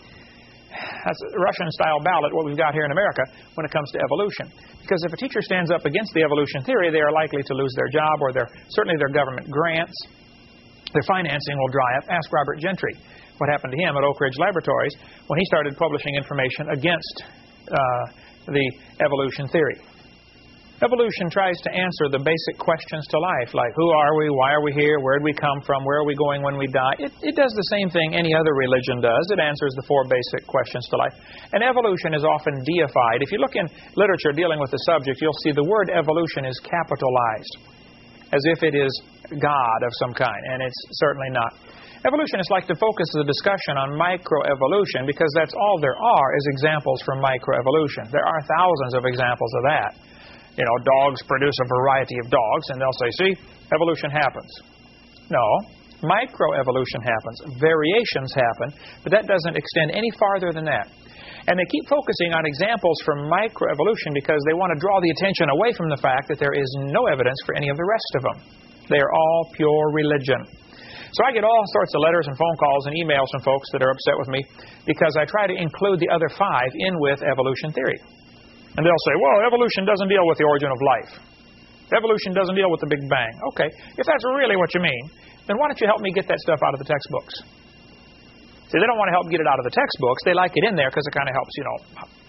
That's a Russian-style ballot, what we've got here in America, when it comes to evolution. Because if a teacher stands up against the evolution theory, they are likely to lose their job, or their, certainly their government grants. Their financing will dry up. Ask Robert Gentry what happened to him at Oak Ridge Laboratories when he started publishing information against uh, the evolution theory. Evolution tries to answer the basic questions to life, like who are we, why are we here, where did we come from, where are we going when we die. It, it does the same thing any other religion does. It answers the four basic questions to life. And evolution is often deified. If you look in literature dealing with the subject, you'll see the word evolution is capitalized, as if it is God of some kind, and it's certainly not. Evolutionists like to focus the discussion on microevolution because that's all there are is examples from microevolution. There are thousands of examples of that. You know, dogs produce a variety of dogs, and they'll say, see, evolution happens. No, microevolution happens. Variations happen, but that doesn't extend any farther than that. And they keep focusing on examples from microevolution because they want to draw the attention away from the fact that there is no evidence for any of the rest of them. They are all pure religion. So I get all sorts of letters and phone calls and emails from folks that are upset with me because I try to include the other five in with evolution theory. And they'll say, well, evolution doesn't deal with the origin of life. Evolution doesn't deal with the Big Bang. Okay, if that's really what you mean, then why don't you help me get that stuff out of the textbooks? See, they don't want to help get it out of the textbooks. They like it in there because it kind of helps, you know,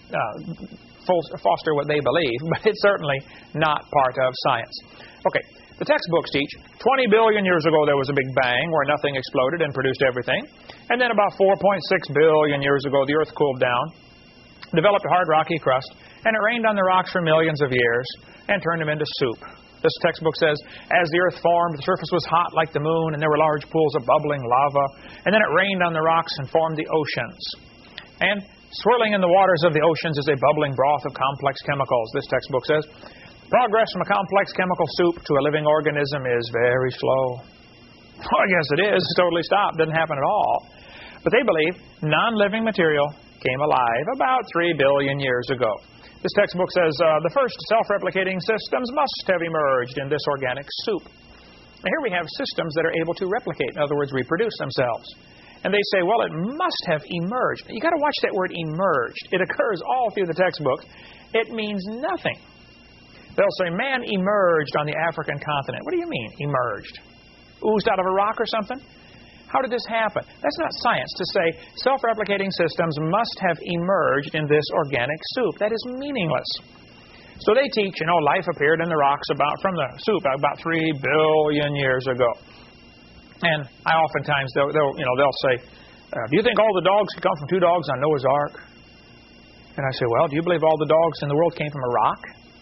uh, foster what they believe. But it's certainly not part of science. Okay. The textbooks teach twenty billion years ago there was a Big Bang where nothing exploded and produced everything. And then about four point six billion years ago the Earth cooled down, developed a hard rocky crust, and it rained on the rocks for millions of years and turned them into soup. This textbook says, as the Earth formed, the surface was hot like the moon and there were large pools of bubbling lava. And then it rained on the rocks and formed the oceans. And swirling in the waters of the oceans is a bubbling broth of complex chemicals, this textbook says. Progress from a complex chemical soup to a living organism is very slow. Well, I guess it is. It's totally stopped. Doesn't happen at all. But they believe non-living material came alive about three billion years ago. This textbook says uh, the first self-replicating systems must have emerged in this organic soup. And here we have systems that are able to replicate, in other words, reproduce themselves. And they say, well, it must have emerged. You've got to watch that word emerged. It occurs all through the textbooks. It means nothing. They'll say, man emerged on the African continent. What do you mean, emerged? Oozed out of a rock or something? How did this happen? That's not science to say self-replicating systems must have emerged in this organic soup. That is meaningless. So they teach, you know, life appeared in the rocks about from the soup about three billion years ago. And I oftentimes, they'll, they'll, you know, they'll say, uh, do you think all the dogs could come from two dogs on Noah's Ark? And I say, well, do you believe all the dogs in the world came from a rock?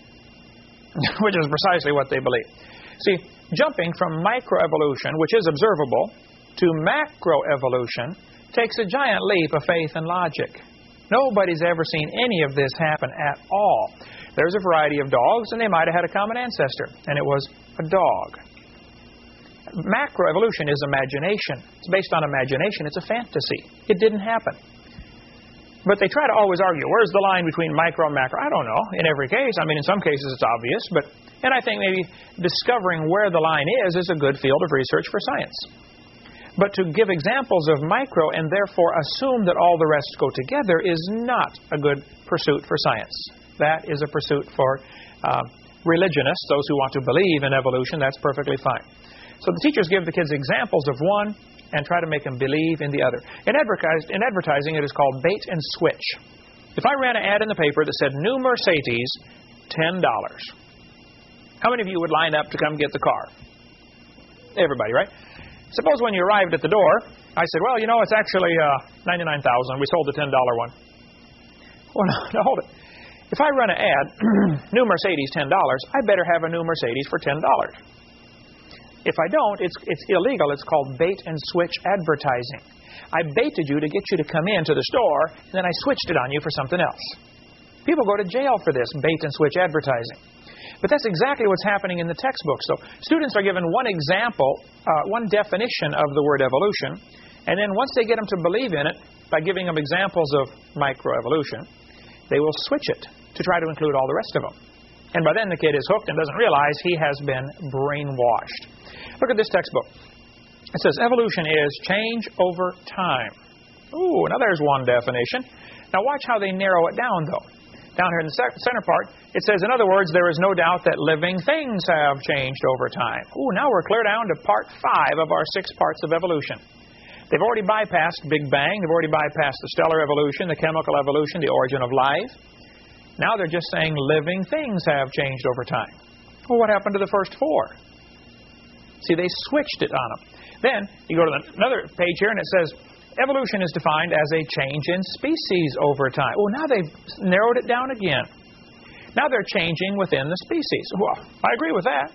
Which is precisely what they believe. See, jumping from microevolution, which is observable, to macroevolution takes a giant leap of faith and logic. Nobody's ever seen any of this happen at all. There's a variety of dogs, and they might have had a common ancestor, and it was a dog. Macroevolution is imagination. It's based on imagination. It's a fantasy. It didn't happen. But they try to always argue, where's the line between micro and macro? I don't know. In every case, I mean, in some cases it's obvious, but and I think maybe discovering where the line is is a good field of research for science. But to give examples of micro and therefore assume that all the rest go together is not a good pursuit for science. That is a pursuit for uh, religionists, those who want to believe in evolution. That's perfectly fine. So the teachers give the kids examples of one and try to make them believe in the other. In, advertise, in advertising, it is called bait and switch. If I ran an ad in the paper that said, new Mercedes, ten dollars. How many of you would line up to come get the car? Everybody, right? Suppose when you arrived at the door, I said, well, you know, it's actually uh, ninety-nine thousand dollars. We sold the ten dollar one. Well, no, no, hold it. If I run an ad, new Mercedes, ten dollars, I better have a new Mercedes for ten dollars. If I don't, it's, it's illegal. It's called bait and switch advertising. I baited you to get you to come into the store, and then I switched it on you for something else. People go to jail for this bait and switch advertising. But that's exactly what's happening in the textbook. So students are given one example, uh, one definition of the word evolution, and then once they get them to believe in it, by giving them examples of microevolution, they will switch it to try to include all the rest of them. And by then the kid is hooked and doesn't realize he has been brainwashed. Look at this textbook. It says evolution is change over time. Ooh, now there's one definition. Now watch how they narrow it down, though. Down here in the center part, it says, in other words, there is no doubt that living things have changed over time. Ooh, now we're clear down to part five of our six parts of evolution. They've already bypassed Big Bang. They've already bypassed the stellar evolution, the chemical evolution, the origin of life. Now they're just saying living things have changed over time. Well, what happened to the first four? See, they switched it on them. Then you go to the, another page here, and it says, evolution is defined as a change in species over time. Oh, now they've narrowed it down again. Now they're changing within the species. Well, I agree with that.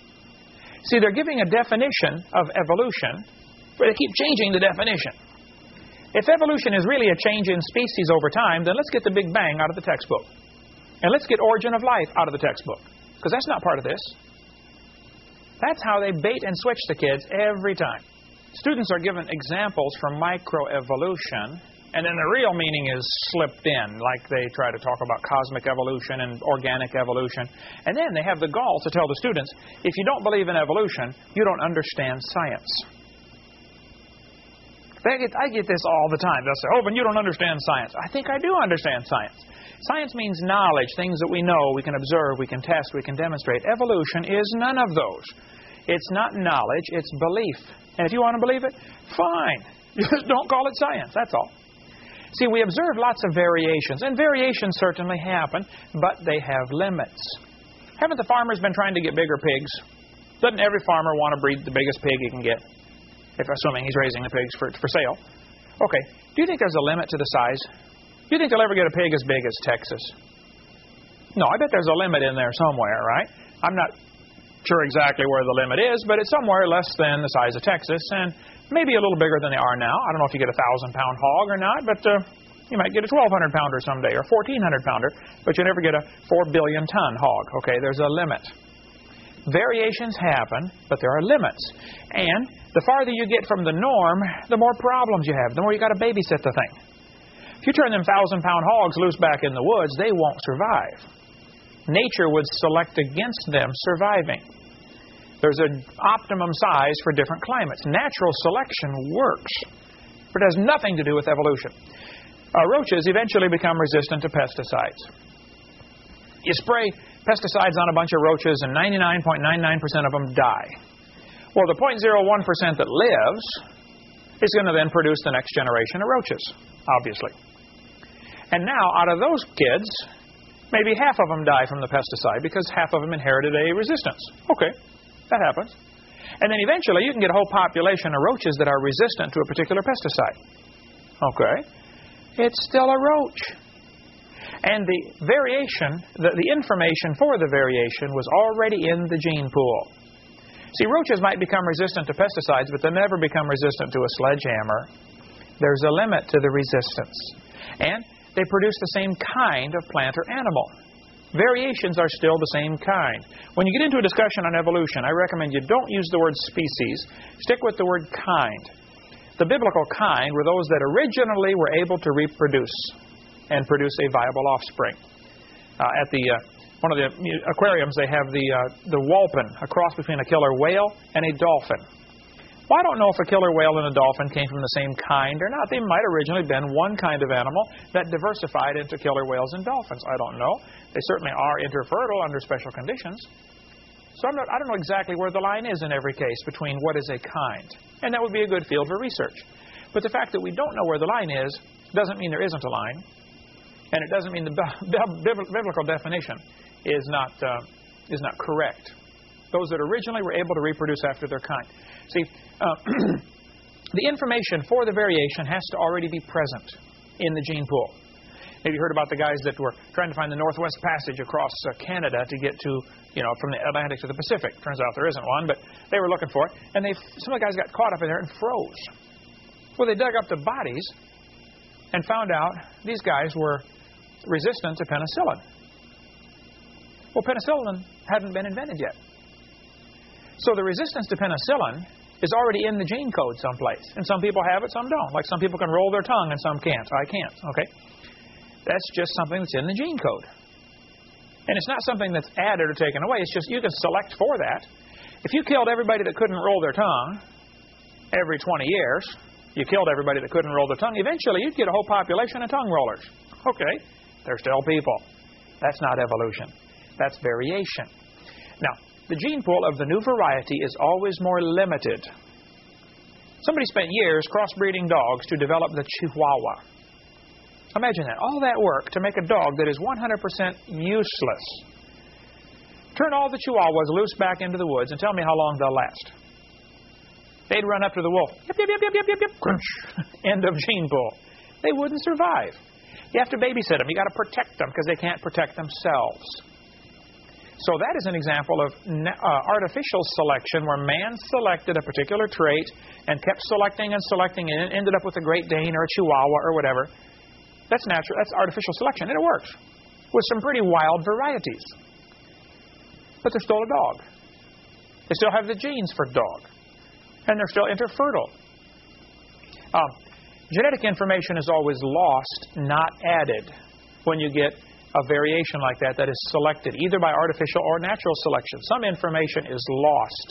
See, they're giving a definition of evolution, but they keep changing the definition. If evolution is really a change in species over time, then let's get the Big Bang out of the textbook. And let's get origin of life out of the textbook, because that's not part of this. That's how they bait and switch the kids every time. Students are given examples from microevolution, and then the real meaning is slipped in, like they try to talk about cosmic evolution and organic evolution. And then they have the gall to tell the students, if you don't believe in evolution, you don't understand science. They get, I get this all the time. They'll say, oh, but you don't understand science. I think I do understand science. Science means knowledge, things that we know, we can observe, we can test, we can demonstrate. Evolution is none of those. It's not knowledge, it's belief. And if you want to believe it, fine. Just don't call it science, that's all. See, we observe lots of variations, and variations certainly happen, but they have limits. Haven't the farmers been trying to get bigger pigs? Doesn't every farmer want to breed the biggest pig he can get? If assuming he's raising the pigs for, for sale. Okay, do you think there's a limit to the size? Do you think they'll ever get a pig as big as Texas? No, I bet there's a limit in there somewhere, right? I'm not sure exactly where the limit is, but it's somewhere less than the size of Texas, and maybe a little bigger than they are now. I don't know if you get a thousand pound hog or not, but uh, you might get a twelve hundred pounder someday, or fourteen hundred pounder, but you never get a four billion ton hog. Okay, there's a limit. Variations happen, but there are limits. And the farther you get from the norm, the more problems you have, the more you got to babysit the thing. If you turn them thousand pound hogs loose back in the woods, they won't survive. Nature would select against them surviving. There's an optimum size for different climates. Natural selection works, but it has nothing to do with evolution. Uh, roaches eventually become resistant to pesticides. You spray pesticides on a bunch of roaches and ninety-nine point nine nine percent of them die. Well, the zero point zero one percent that lives is going to then produce the next generation of roaches, obviously. And now, out of those kids, maybe half of them die from the pesticide because half of them inherited a resistance. Okay, that happens. And then eventually you can get a whole population of roaches that are resistant to a particular pesticide. Okay? It's still a roach. And the variation, the, the information for the variation was already in the gene pool. See, roaches might become resistant to pesticides, but they'll never become resistant to a sledgehammer. There's a limit to the resistance. And they produce the same kind of plant or animal. Variations are still the same kind. When you get into a discussion on evolution, I recommend you don't use the word species. Stick with the word kind. The biblical kind were those that originally were able to reproduce and produce a viable offspring. Uh, at the uh, one of the aquariums, they have the uh, the whalpin, a cross between a killer whale and a dolphin. Well, I don't know if a killer whale and a dolphin came from the same kind or not. They might originally have been one kind of animal that diversified into killer whales and dolphins. I don't know. They certainly are interfertile under special conditions. So I'm not, I don't know exactly where the line is in every case between what is a kind. And that would be a good field for research. But the fact that we don't know where the line is doesn't mean there isn't a line. And it doesn't mean the biblical definition is not, uh, is not correct. Those that originally were able to reproduce after their kind. See, uh, the information for the variation has to already be present in the gene pool. Maybe you heard about the guys that were trying to find the Northwest Passage across uh, Canada to get to, you know, from the Atlantic to the Pacific. Turns out there isn't one, but they were looking for it. And they, some of the guys got caught up in there and froze. Well, they dug up the bodies and found out these guys were resistant to penicillin. Well, penicillin hadn't been invented yet. So the resistance to penicillin is already in the gene code someplace. And some people have it, some don't. Like some people can roll their tongue and some can't. I can't, okay? That's just something that's in the gene code. And it's not something that's added or taken away. It's just you can select for that. If you killed everybody that couldn't roll their tongue every twenty years, you killed everybody that couldn't roll their tongue, eventually you'd get a whole population of tongue rollers. Okay, they're still people. That's not evolution. That's variation. Now, the gene pool of the new variety is always more limited. Somebody spent years crossbreeding dogs to develop the Chihuahua. Imagine that. All that work to make a dog that is one hundred percent useless. Turn all the Chihuahuas loose back into the woods and tell me how long they'll last. They'd run up to the wolf. Yip, yip, yip, yip, yip, yip, yip. Crunch. End of gene pool. They wouldn't survive. You have to babysit them. You got to protect them because they can't protect themselves. So that is an example of uh, artificial selection where man selected a particular trait and kept selecting and selecting and ended up with a Great Dane or a Chihuahua or whatever. That's natural. That's artificial selection, and it works with some pretty wild varieties. But they're still a dog. They still have the genes for dog, and they're still interfertile. Um, genetic information is always lost, not added, when you get a variation like that that is selected, either by artificial or natural selection. Some information is lost.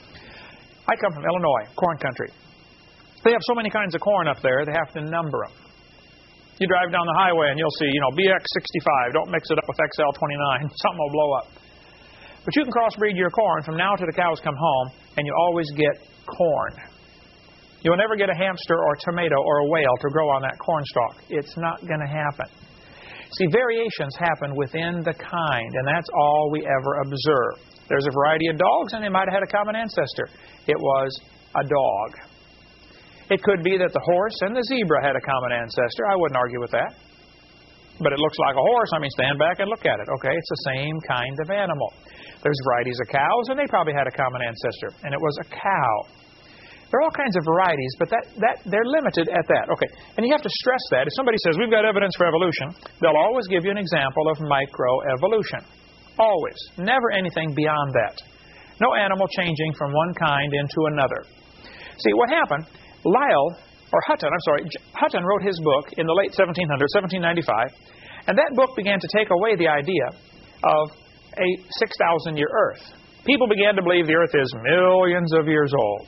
I come from Illinois, corn country. They have so many kinds of corn up there, they have to number them. You drive down the highway and you'll see, you know, B X sixty-five. Don't mix it up with X L twenty-nine. Something will blow up. But you can crossbreed your corn from now to the cows come home, and you always get corn. You will never get a hamster or a tomato or a whale to grow on that corn stalk. It's not going to happen. See, variations happen within the kind, and that's all we ever observe. There's a variety of dogs, and they might have had a common ancestor. It was a dog. It could be that the horse and the zebra had a common ancestor. I wouldn't argue with that. But it looks like a horse. I mean, stand back and look at it. Okay, it's the same kind of animal. There's varieties of cows, and they probably had a common ancestor, and it was a cow. There are all kinds of varieties, but that, that they're limited at that. Okay, and you have to stress that. If somebody says, we've got evidence for evolution, they'll always give you an example of microevolution. Always. Never anything beyond that. No animal changing from one kind into another. See, what happened, Lyell, or Hutton, I'm sorry, Hutton wrote his book in the late seventeen hundreds, seventeen ninety-five, and that book began to take away the idea of a six thousand year Earth. People began to believe the Earth is millions of years old,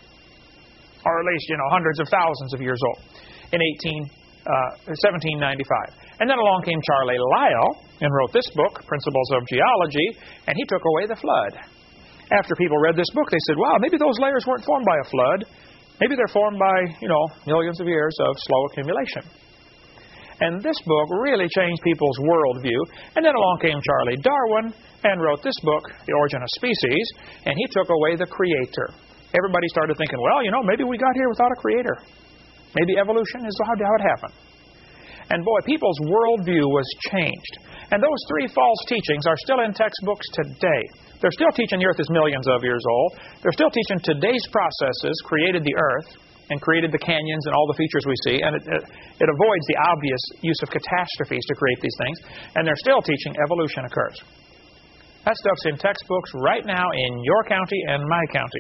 or at least, you know, hundreds of thousands of years old, in seventeen ninety-five. And then along came Charlie Lyell and wrote this book, Principles of Geology, and he took away the flood. After people read this book, they said, wow, maybe those layers weren't formed by a flood. Maybe they're formed by, you know, millions of years of slow accumulation. And this book really changed people's worldview. And then along came Charles Darwin and wrote this book, The Origin of Species, and he took away the creator. Everybody started thinking, well, you know, maybe we got here without a creator. Maybe evolution is how it happened. And boy, people's worldview was changed. And those three false teachings are still in textbooks today. They're still teaching the earth is millions of years old. They're still teaching today's processes created the earth and created the canyons and all the features we see. And it, it, it avoids the obvious use of catastrophes to create these things. And they're still teaching evolution occurs. That stuff's in textbooks right now in your county and my county.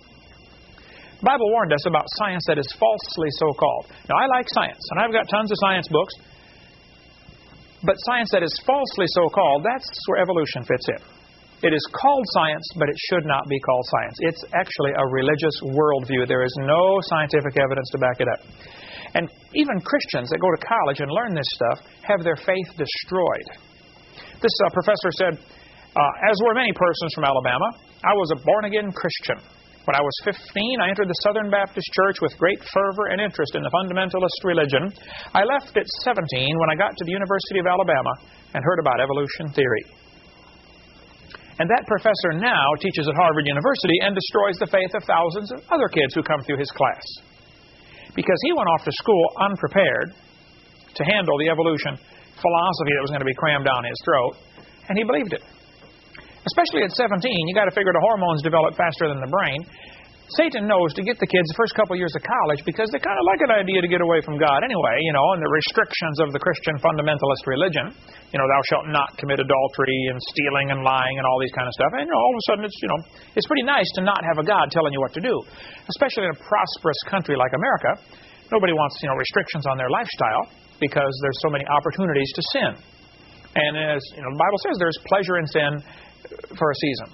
The Bible warned us about science that is falsely so-called. Now, I like science, and I've got tons of science books. But science that is falsely so-called, that's where evolution fits in. It is called science, but it should not be called science. It's actually a religious worldview. There is no scientific evidence to back it up. And even Christians that go to college and learn this stuff have their faith destroyed. This uh, professor said, uh, as were many persons from Alabama, I was a born-again Christian. When I was fifteen, I entered the Southern Baptist Church with great fervor and interest in the fundamentalist religion. I left at seventeen when I got to the University of Alabama and heard about evolution theory. And that professor now teaches at Harvard University and destroys the faith of thousands of other kids who come through his class. Because he went off to school unprepared to handle the evolution philosophy that was going to be crammed down his throat, and he believed it. Especially at seventeen, you got to figure the hormones develop faster than the brain. Satan knows to get the kids the first couple years of college because they kind of like an idea to get away from God anyway, you know, and the restrictions of the Christian fundamentalist religion. You know, thou shalt not commit adultery and stealing and lying and all these kind of stuff. And you know, all of a sudden it's, you know, it's pretty nice to not have a God telling you what to do. Especially in a prosperous country like America. Nobody wants, you know, restrictions on their lifestyle because there's so many opportunities to sin. And as you know, the Bible says there's pleasure in sin for a season.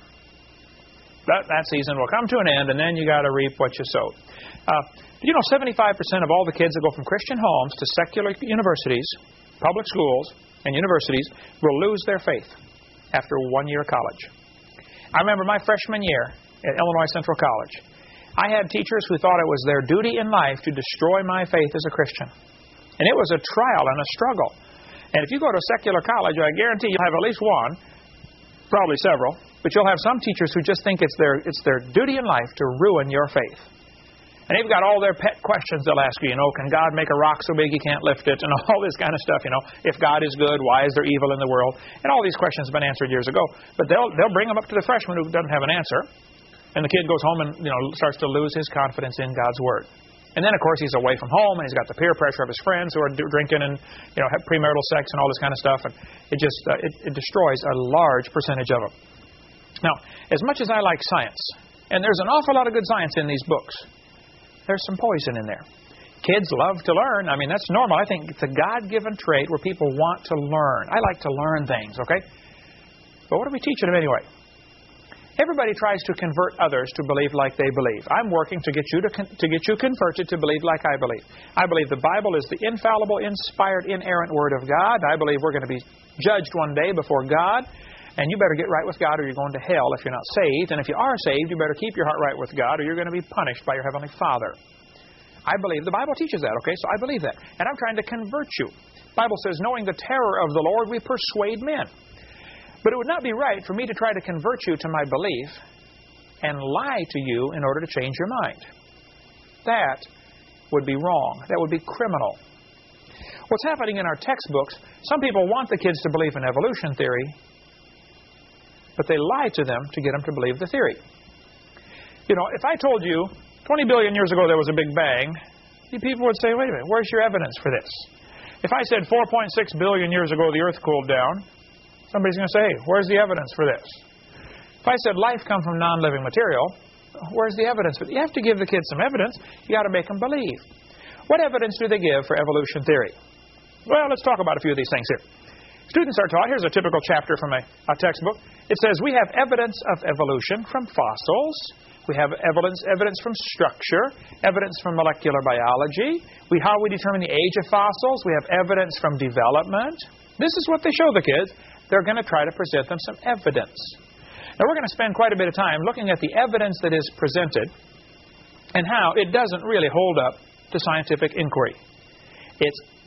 That, that season will come to an end, and then you got to reap what you sowed. Uh, you know, seventy-five percent of all the kids that go from Christian homes to secular universities, public schools, and universities will lose their faith after one year of college. I remember my freshman year at Illinois Central College. I had teachers who thought it was their duty in life to destroy my faith as a Christian. And it was a trial and a struggle. And if you go to secular college, I guarantee you'll have at least one, probably several, but you'll have some teachers who just think it's their it's their duty in life to ruin your faith. And they've got all their pet questions they'll ask you, you know, can God make a rock so big he can't lift it, and all this kind of stuff, you know. If God is good, why is there evil in the world? And all these questions have been answered years ago. But they'll they'll bring them up to the freshman who doesn't have an answer, and the kid goes home and, you know, starts to lose his confidence in God's Word. And then, of course, he's away from home, and he's got the peer pressure of his friends who are drinking and, you know, have premarital sex and all this kind of stuff, and it just uh, it, it destroys a large percentage of them. Now, as much as I like science, and there's an awful lot of good science in these books, there's some poison in there. Kids love to learn. I mean, that's normal. I think it's a God-given trait where people want to learn. I like to learn things, okay? But what are we teaching them anyway? Everybody tries to convert others to believe like they believe. I'm working to get you to, con- to get you converted to believe like I believe. I believe the Bible is the infallible, inspired, inerrant Word of God. I believe we're going to be judged one day before God. And you better get right with God or you're going to hell if you're not saved. And if you are saved, you better keep your heart right with God or you're going to be punished by your Heavenly Father. I believe the Bible teaches that, okay? So I believe that. And I'm trying to convert you. The Bible says, knowing the terror of the Lord, we persuade men. But it would not be right for me to try to convert you to my belief and lie to you in order to change your mind. That would be wrong. That would be criminal. What's happening in our textbooks, some people want the kids to believe in evolution theory, but they lie to them to get them to believe the theory. You know, if I told you twenty billion years ago there was a Big Bang, people would say, wait a minute, where's your evidence for this? If I said four point six billion years ago the Earth cooled down, somebody's going to say, hey, where's the evidence for this? If I said life comes from non-living material, where's the evidence for it? You have to give the kids some evidence. You got to make them believe. What evidence do they give for evolution theory? Well, let's talk about a few of these things here. Students are taught, here's a typical chapter from a, a textbook. It says we have evidence of evolution from fossils. We have evidence evidence from structure, evidence from molecular biology. We how we determine the age of fossils. We have evidence from development. This is what they show the kids. They're going to try to present them some evidence. Now, we're going to spend quite a bit of time looking at the evidence that is presented and how it doesn't really hold up to scientific inquiry. It's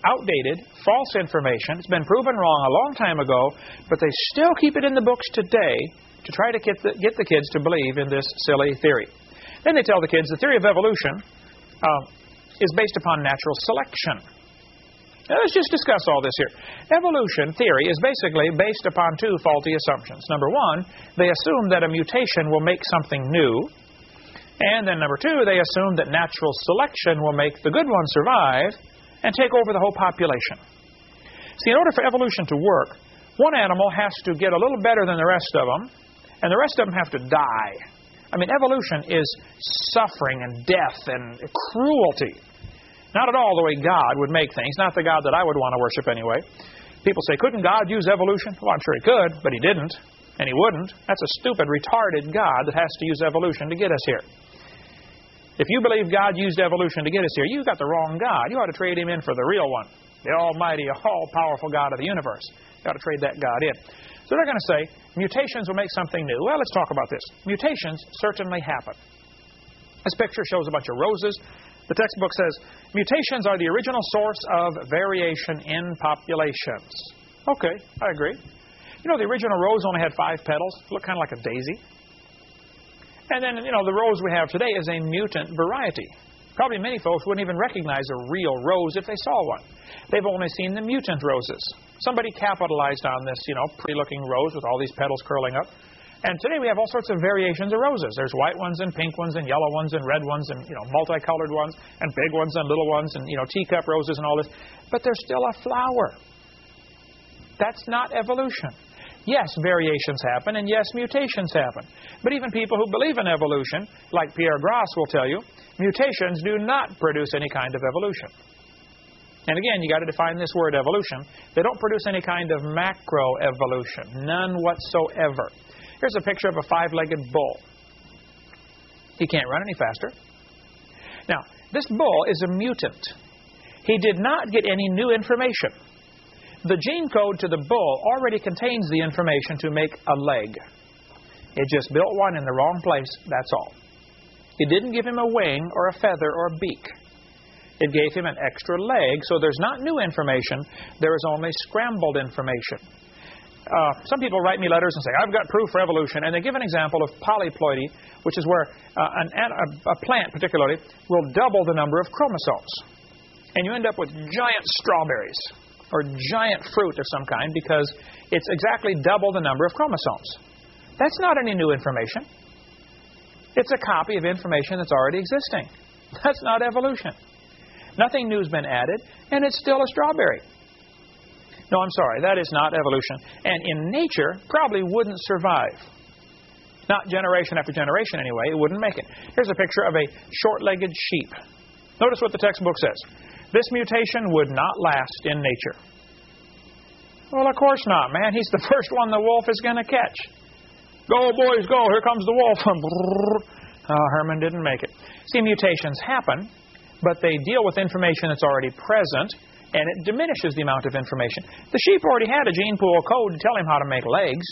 outdated, false information. It's been proven wrong a long time ago, but they still keep it in the books today to try to get the, get the kids to believe in this silly theory. Then they tell the kids the theory of evolution uh, is based upon natural selection. Now, let's just discuss all this here. Evolution theory is basically based upon two faulty assumptions. Number one, they assume that a mutation will make something new. And then number two, they assume that natural selection will make the good ones survive and take over the whole population. See, in order for evolution to work, one animal has to get a little better than the rest of them, and the rest of them have to die. I mean, evolution is suffering and death and cruelty. Not at all the way God would make things, not the God that I would want to worship anyway. People say, couldn't God use evolution? Well, I'm sure He could, but He didn't, and He wouldn't. That's a stupid, retarded God that has to use evolution to get us here. If you believe God used evolution to get us here, you've got the wrong God. You ought to trade Him in for the real one, the almighty, all-powerful God of the universe. You ought to trade that God in. So they're going to say, mutations will make something new. Well, let's talk about this. Mutations certainly happen. This picture shows a bunch of roses. The textbook says, mutations are the original source of variation in populations. Okay, I agree. You know, the original rose only had five petals. It looked kind of like a daisy. And then, you know, the rose we have today is a mutant variety. Probably many folks wouldn't even recognize a real rose if they saw one. They've only seen the mutant roses. Somebody capitalized on this, you know, pretty-looking rose with all these petals curling up. And today we have all sorts of variations of roses. There's white ones and pink ones and yellow ones and red ones and, you know, multicolored ones and big ones and little ones and, you know, teacup roses and all this. But there's still a flower. That's not evolution. Yes, variations happen, and yes, mutations happen. But even people who believe in evolution, like Pierre Grass will tell you, mutations do not produce any kind of evolution. And again, you got to define this word evolution. They don't produce any kind of macroevolution, none whatsoever. Here's a picture of a five-legged bull. He can't run any faster. Now, this bull is a mutant. He did not get any new information. The gene code to the bull already contains the information to make a leg. It just built one in the wrong place, that's all. It didn't give him a wing or a feather or a beak. It gave him an extra leg, so there's not new information. There is only scrambled information. Uh, some people write me letters and say, I've got proof for evolution, and they give an example of polyploidy, which is where uh, an, a, a plant particularly will double the number of chromosomes. And you end up with giant strawberries or giant fruit of some kind because it's exactly double the number of chromosomes. That's not any new information. It's a copy of information that's already existing. That's not evolution. Nothing new has been added, and it's still a strawberry. No, I'm sorry, that is not evolution. And in nature, probably wouldn't survive. Not generation after generation anyway, it wouldn't make it. Here's a picture of a short-legged sheep. Notice what the textbook says. This mutation would not last in nature. Well, of course not, man. He's the first one the wolf is going to catch. Go, boys, go. Here comes the wolf. Oh, Herman didn't make it. See, mutations happen, but they deal with information that's already present, and it diminishes the amount of information. The sheep already had a gene pool code to tell him how to make legs.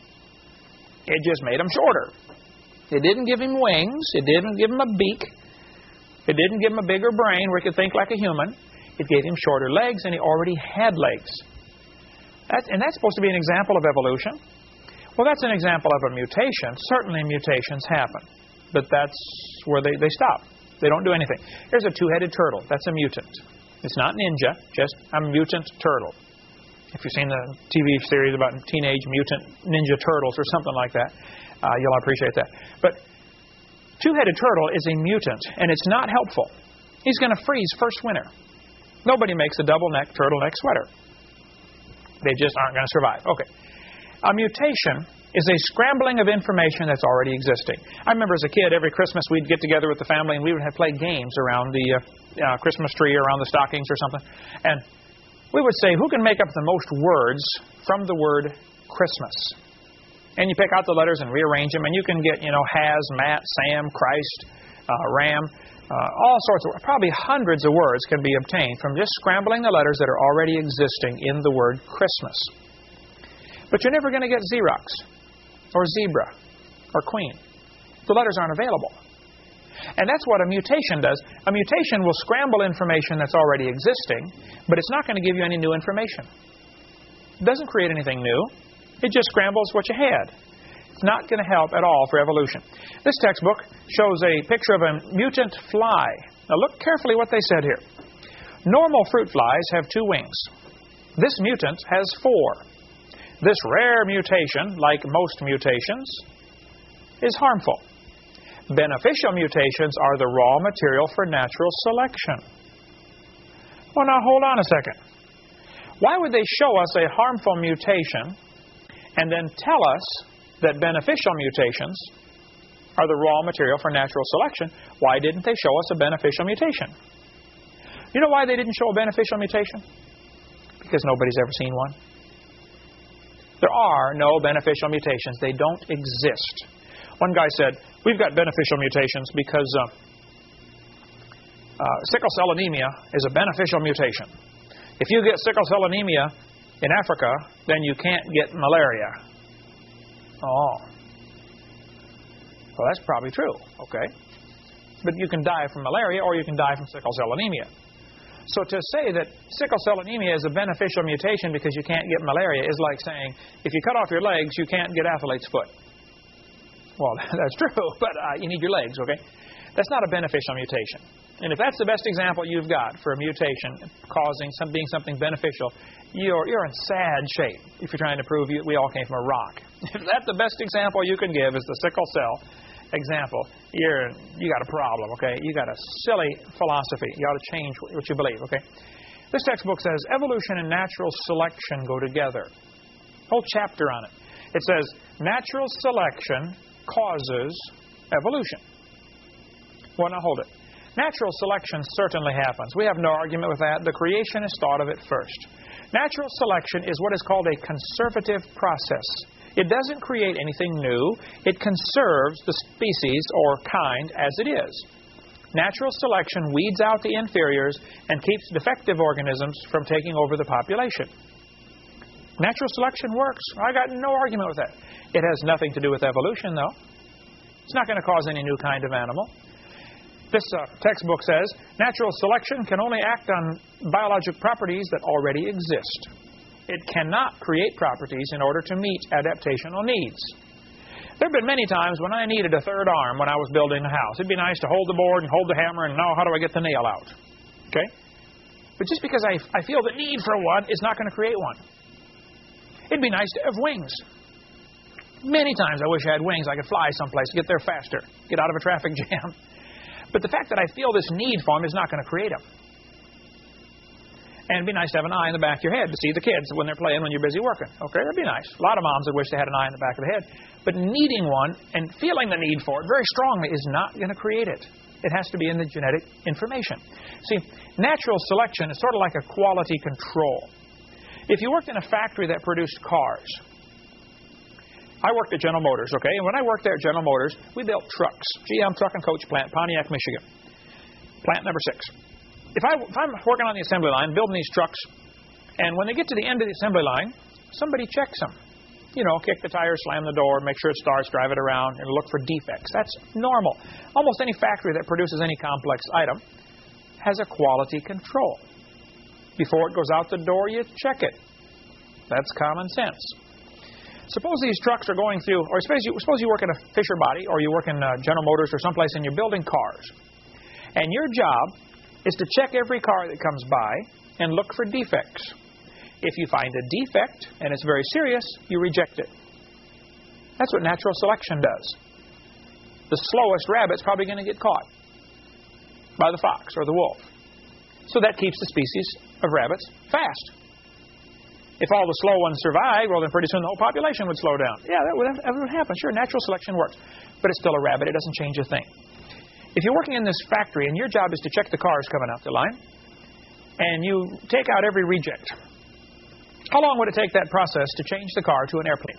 It just made them shorter. It didn't give him wings. It didn't give him a beak. It didn't give him a bigger brain where he could think like a human. It gave him shorter legs, and he already had legs. That, and that's supposed to be an example of evolution. Well, that's an example of a mutation. Certainly mutations happen, but that's where they, they stop. They don't do anything. Here's a two-headed turtle. That's a mutant. It's not ninja, just a mutant turtle. If you've seen the T V series about teenage mutant ninja turtles or something like that, uh, you'll appreciate that. But two-headed turtle is a mutant, and it's not helpful. He's going to freeze first winter. Nobody makes a double-neck turtleneck sweater. They just aren't going to survive. Okay. A mutation is a scrambling of information that's already existing. I remember as a kid, every Christmas we'd get together with the family and we would have play games around the uh, uh, Christmas tree, around the stockings or something. And we would say, who can make up the most words from the word Christmas? And you pick out the letters and rearrange them, and you can get, you know, Has, Matt, Sam, Christ, uh, Ram, uh, all sorts of, probably hundreds of words can be obtained from just scrambling the letters that are already existing in the word Christmas. But you're never going to get Xerox or zebra or queen. The letters aren't available. And that's what a mutation does. A mutation will scramble information that's already existing, but it's not going to give you any new information. It doesn't create anything new. It just scrambles what you had. It's not going to help at all for evolution. This textbook shows a picture of a mutant fly. Now look carefully what they said here. Normal fruit flies have two wings. This mutant has four. This rare mutation, like most mutations, is harmful. Beneficial mutations are the raw material for natural selection. Well, now hold on a second. Why would they show us a harmful mutation and then tell us that beneficial mutations are the raw material for natural selection? Why didn't they show us a beneficial mutation? You know why they didn't show a beneficial mutation? Because nobody's ever seen one. There are no beneficial mutations. They don't exist. One guy said, we've got beneficial mutations because uh, uh, sickle cell anemia is a beneficial mutation. If you get sickle cell anemia in Africa, then you can't get malaria. Oh. Well, that's probably true, okay? But you can die from malaria or you can die from sickle cell anemia. So to say that sickle cell anemia is a beneficial mutation because you can't get malaria is like saying, if you cut off your legs, you can't get athlete's foot. Well, that's true, but uh, you need your legs, okay? That's not a beneficial mutation. And if that's the best example you've got for a mutation causing some, being something beneficial, you're, you're in sad shape if you're trying to prove you, we all came from a rock. If that's the best example you can give is the sickle cell example, you're, you got a problem, okay? You got a silly philosophy. You ought to change what you believe, okay? This textbook says evolution and natural selection go together. Whole chapter on it. It says natural selection causes evolution. Well, now hold it. Natural selection certainly happens. We have no argument with that. The creationists thought of it first. Natural selection is what is called a conservative process. It doesn't create anything new. It conserves the species or kind as it is. Natural selection weeds out the inferiors and keeps defective organisms from taking over the population. Natural selection works. I got no argument with that. It has nothing to do with evolution, though. It's not going to cause any new kind of animal. This uh, textbook says natural selection can only act on biologic properties that already exist. It cannot create properties in order to meet adaptational needs. There have been many times when I needed a third arm when I was building a house. It'd be nice to hold the board and hold the hammer and know how do I get the nail out. Okay? But just because I, I feel the need for one is not going to create one. It'd be nice to have wings. Many times I wish I had wings. I could fly someplace, get there faster, get out of a traffic jam. But the fact that I feel this need for them is not going to create them. And it'd be nice to have an eye in the back of your head to see the kids when they're playing when you're busy working. Okay, that'd be nice. A lot of moms would wish they had an eye in the back of the head. But needing one and feeling the need for it very strongly is not going to create it. It has to be in the genetic information. See, natural selection is sort of like a quality control. If you worked in a factory that produced cars, I worked at General Motors, okay? And when I worked there at General Motors, we built trucks. G M Truck and Coach Plant, Pontiac, Michigan. Plant number six. If, I, if I'm working on the assembly line, building these trucks, and when they get to the end of the assembly line, somebody checks them. You know, kick the tire, slam the door, make sure it starts, drive it around, and look for defects. That's normal. Almost any factory that produces any complex item has a quality control. Before it goes out the door, you check it. That's common sense. Suppose these trucks are going through, or suppose you, suppose you work in a Fisher Body, or you work in uh, General Motors or someplace and you're building cars. And your job is to check every car that comes by and look for defects. If you find a defect and it's very serious, you reject it. That's what natural selection does. The slowest rabbit's probably going to get caught by the fox or the wolf. So that keeps the species of rabbits fast. If all the slow ones survive, well, then pretty soon the whole population would slow down. Yeah, that would, that would happen. Sure, natural selection works. But it's still a rabbit. It doesn't change a thing. If you're working in this factory and your job is to check the cars coming out the line, and you take out every reject, how long would it take that process to change the car to an airplane?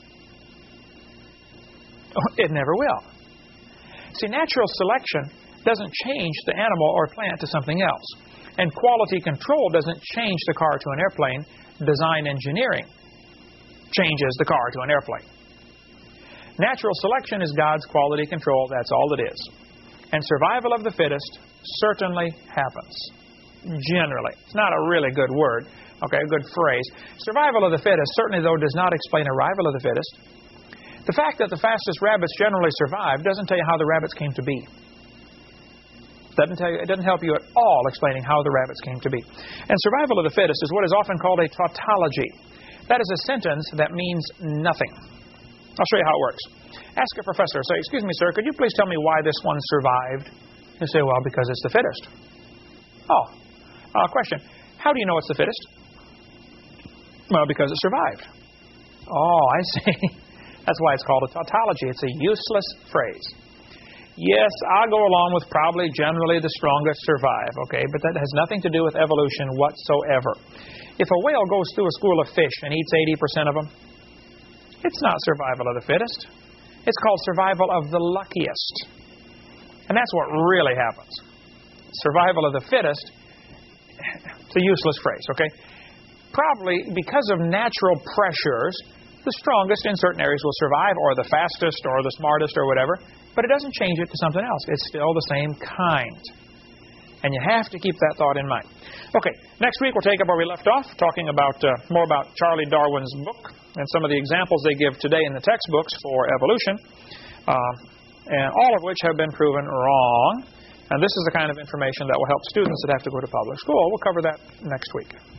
Oh, it never will. See, natural selection doesn't change the animal or plant to something else. And quality control doesn't change the car to an airplane. Design engineering changes the car to an airplane. Natural selection is God's quality control. That's all it is. And survival of the fittest certainly happens. Generally. It's not a really good word. Okay, a good phrase. Survival of the fittest certainly, though, does not explain arrival of the fittest. The fact that the fastest rabbits generally survive doesn't tell you how the rabbits came to be. Doesn't tell you, it doesn't help you at all explaining how the rabbits came to be. And survival of the fittest is what is often called a tautology. That is a sentence that means nothing. I'll show you how it works. Ask a professor, say, excuse me, sir, could you please tell me why this one survived? You say, well, because it's the fittest. Oh, uh, question. How do you know it's the fittest? Well, because it survived. Oh, I see. That's why it's called a tautology. It's a useless phrase. Yes, I'll go along with probably generally the strongest survive, okay, but that has nothing to do with evolution whatsoever. If a whale goes through a school of fish and eats eighty percent of them, it's not survival of the fittest. It's called survival of the luckiest. And that's what really happens. Survival of the fittest, it's a useless phrase, okay? Probably because of natural pressures, the strongest in certain areas will survive, or the fastest, or the smartest, or whatever. But it doesn't change it to something else. It's still the same kind. And you have to keep that thought in mind. Okay, next week we'll take up where we left off, talking about uh, more about Charlie Darwin's book and some of the examples they give today in the textbooks for evolution, uh, and all of which have been proven wrong. And this is the kind of information that will help students that have to go to public school. We'll cover that next week.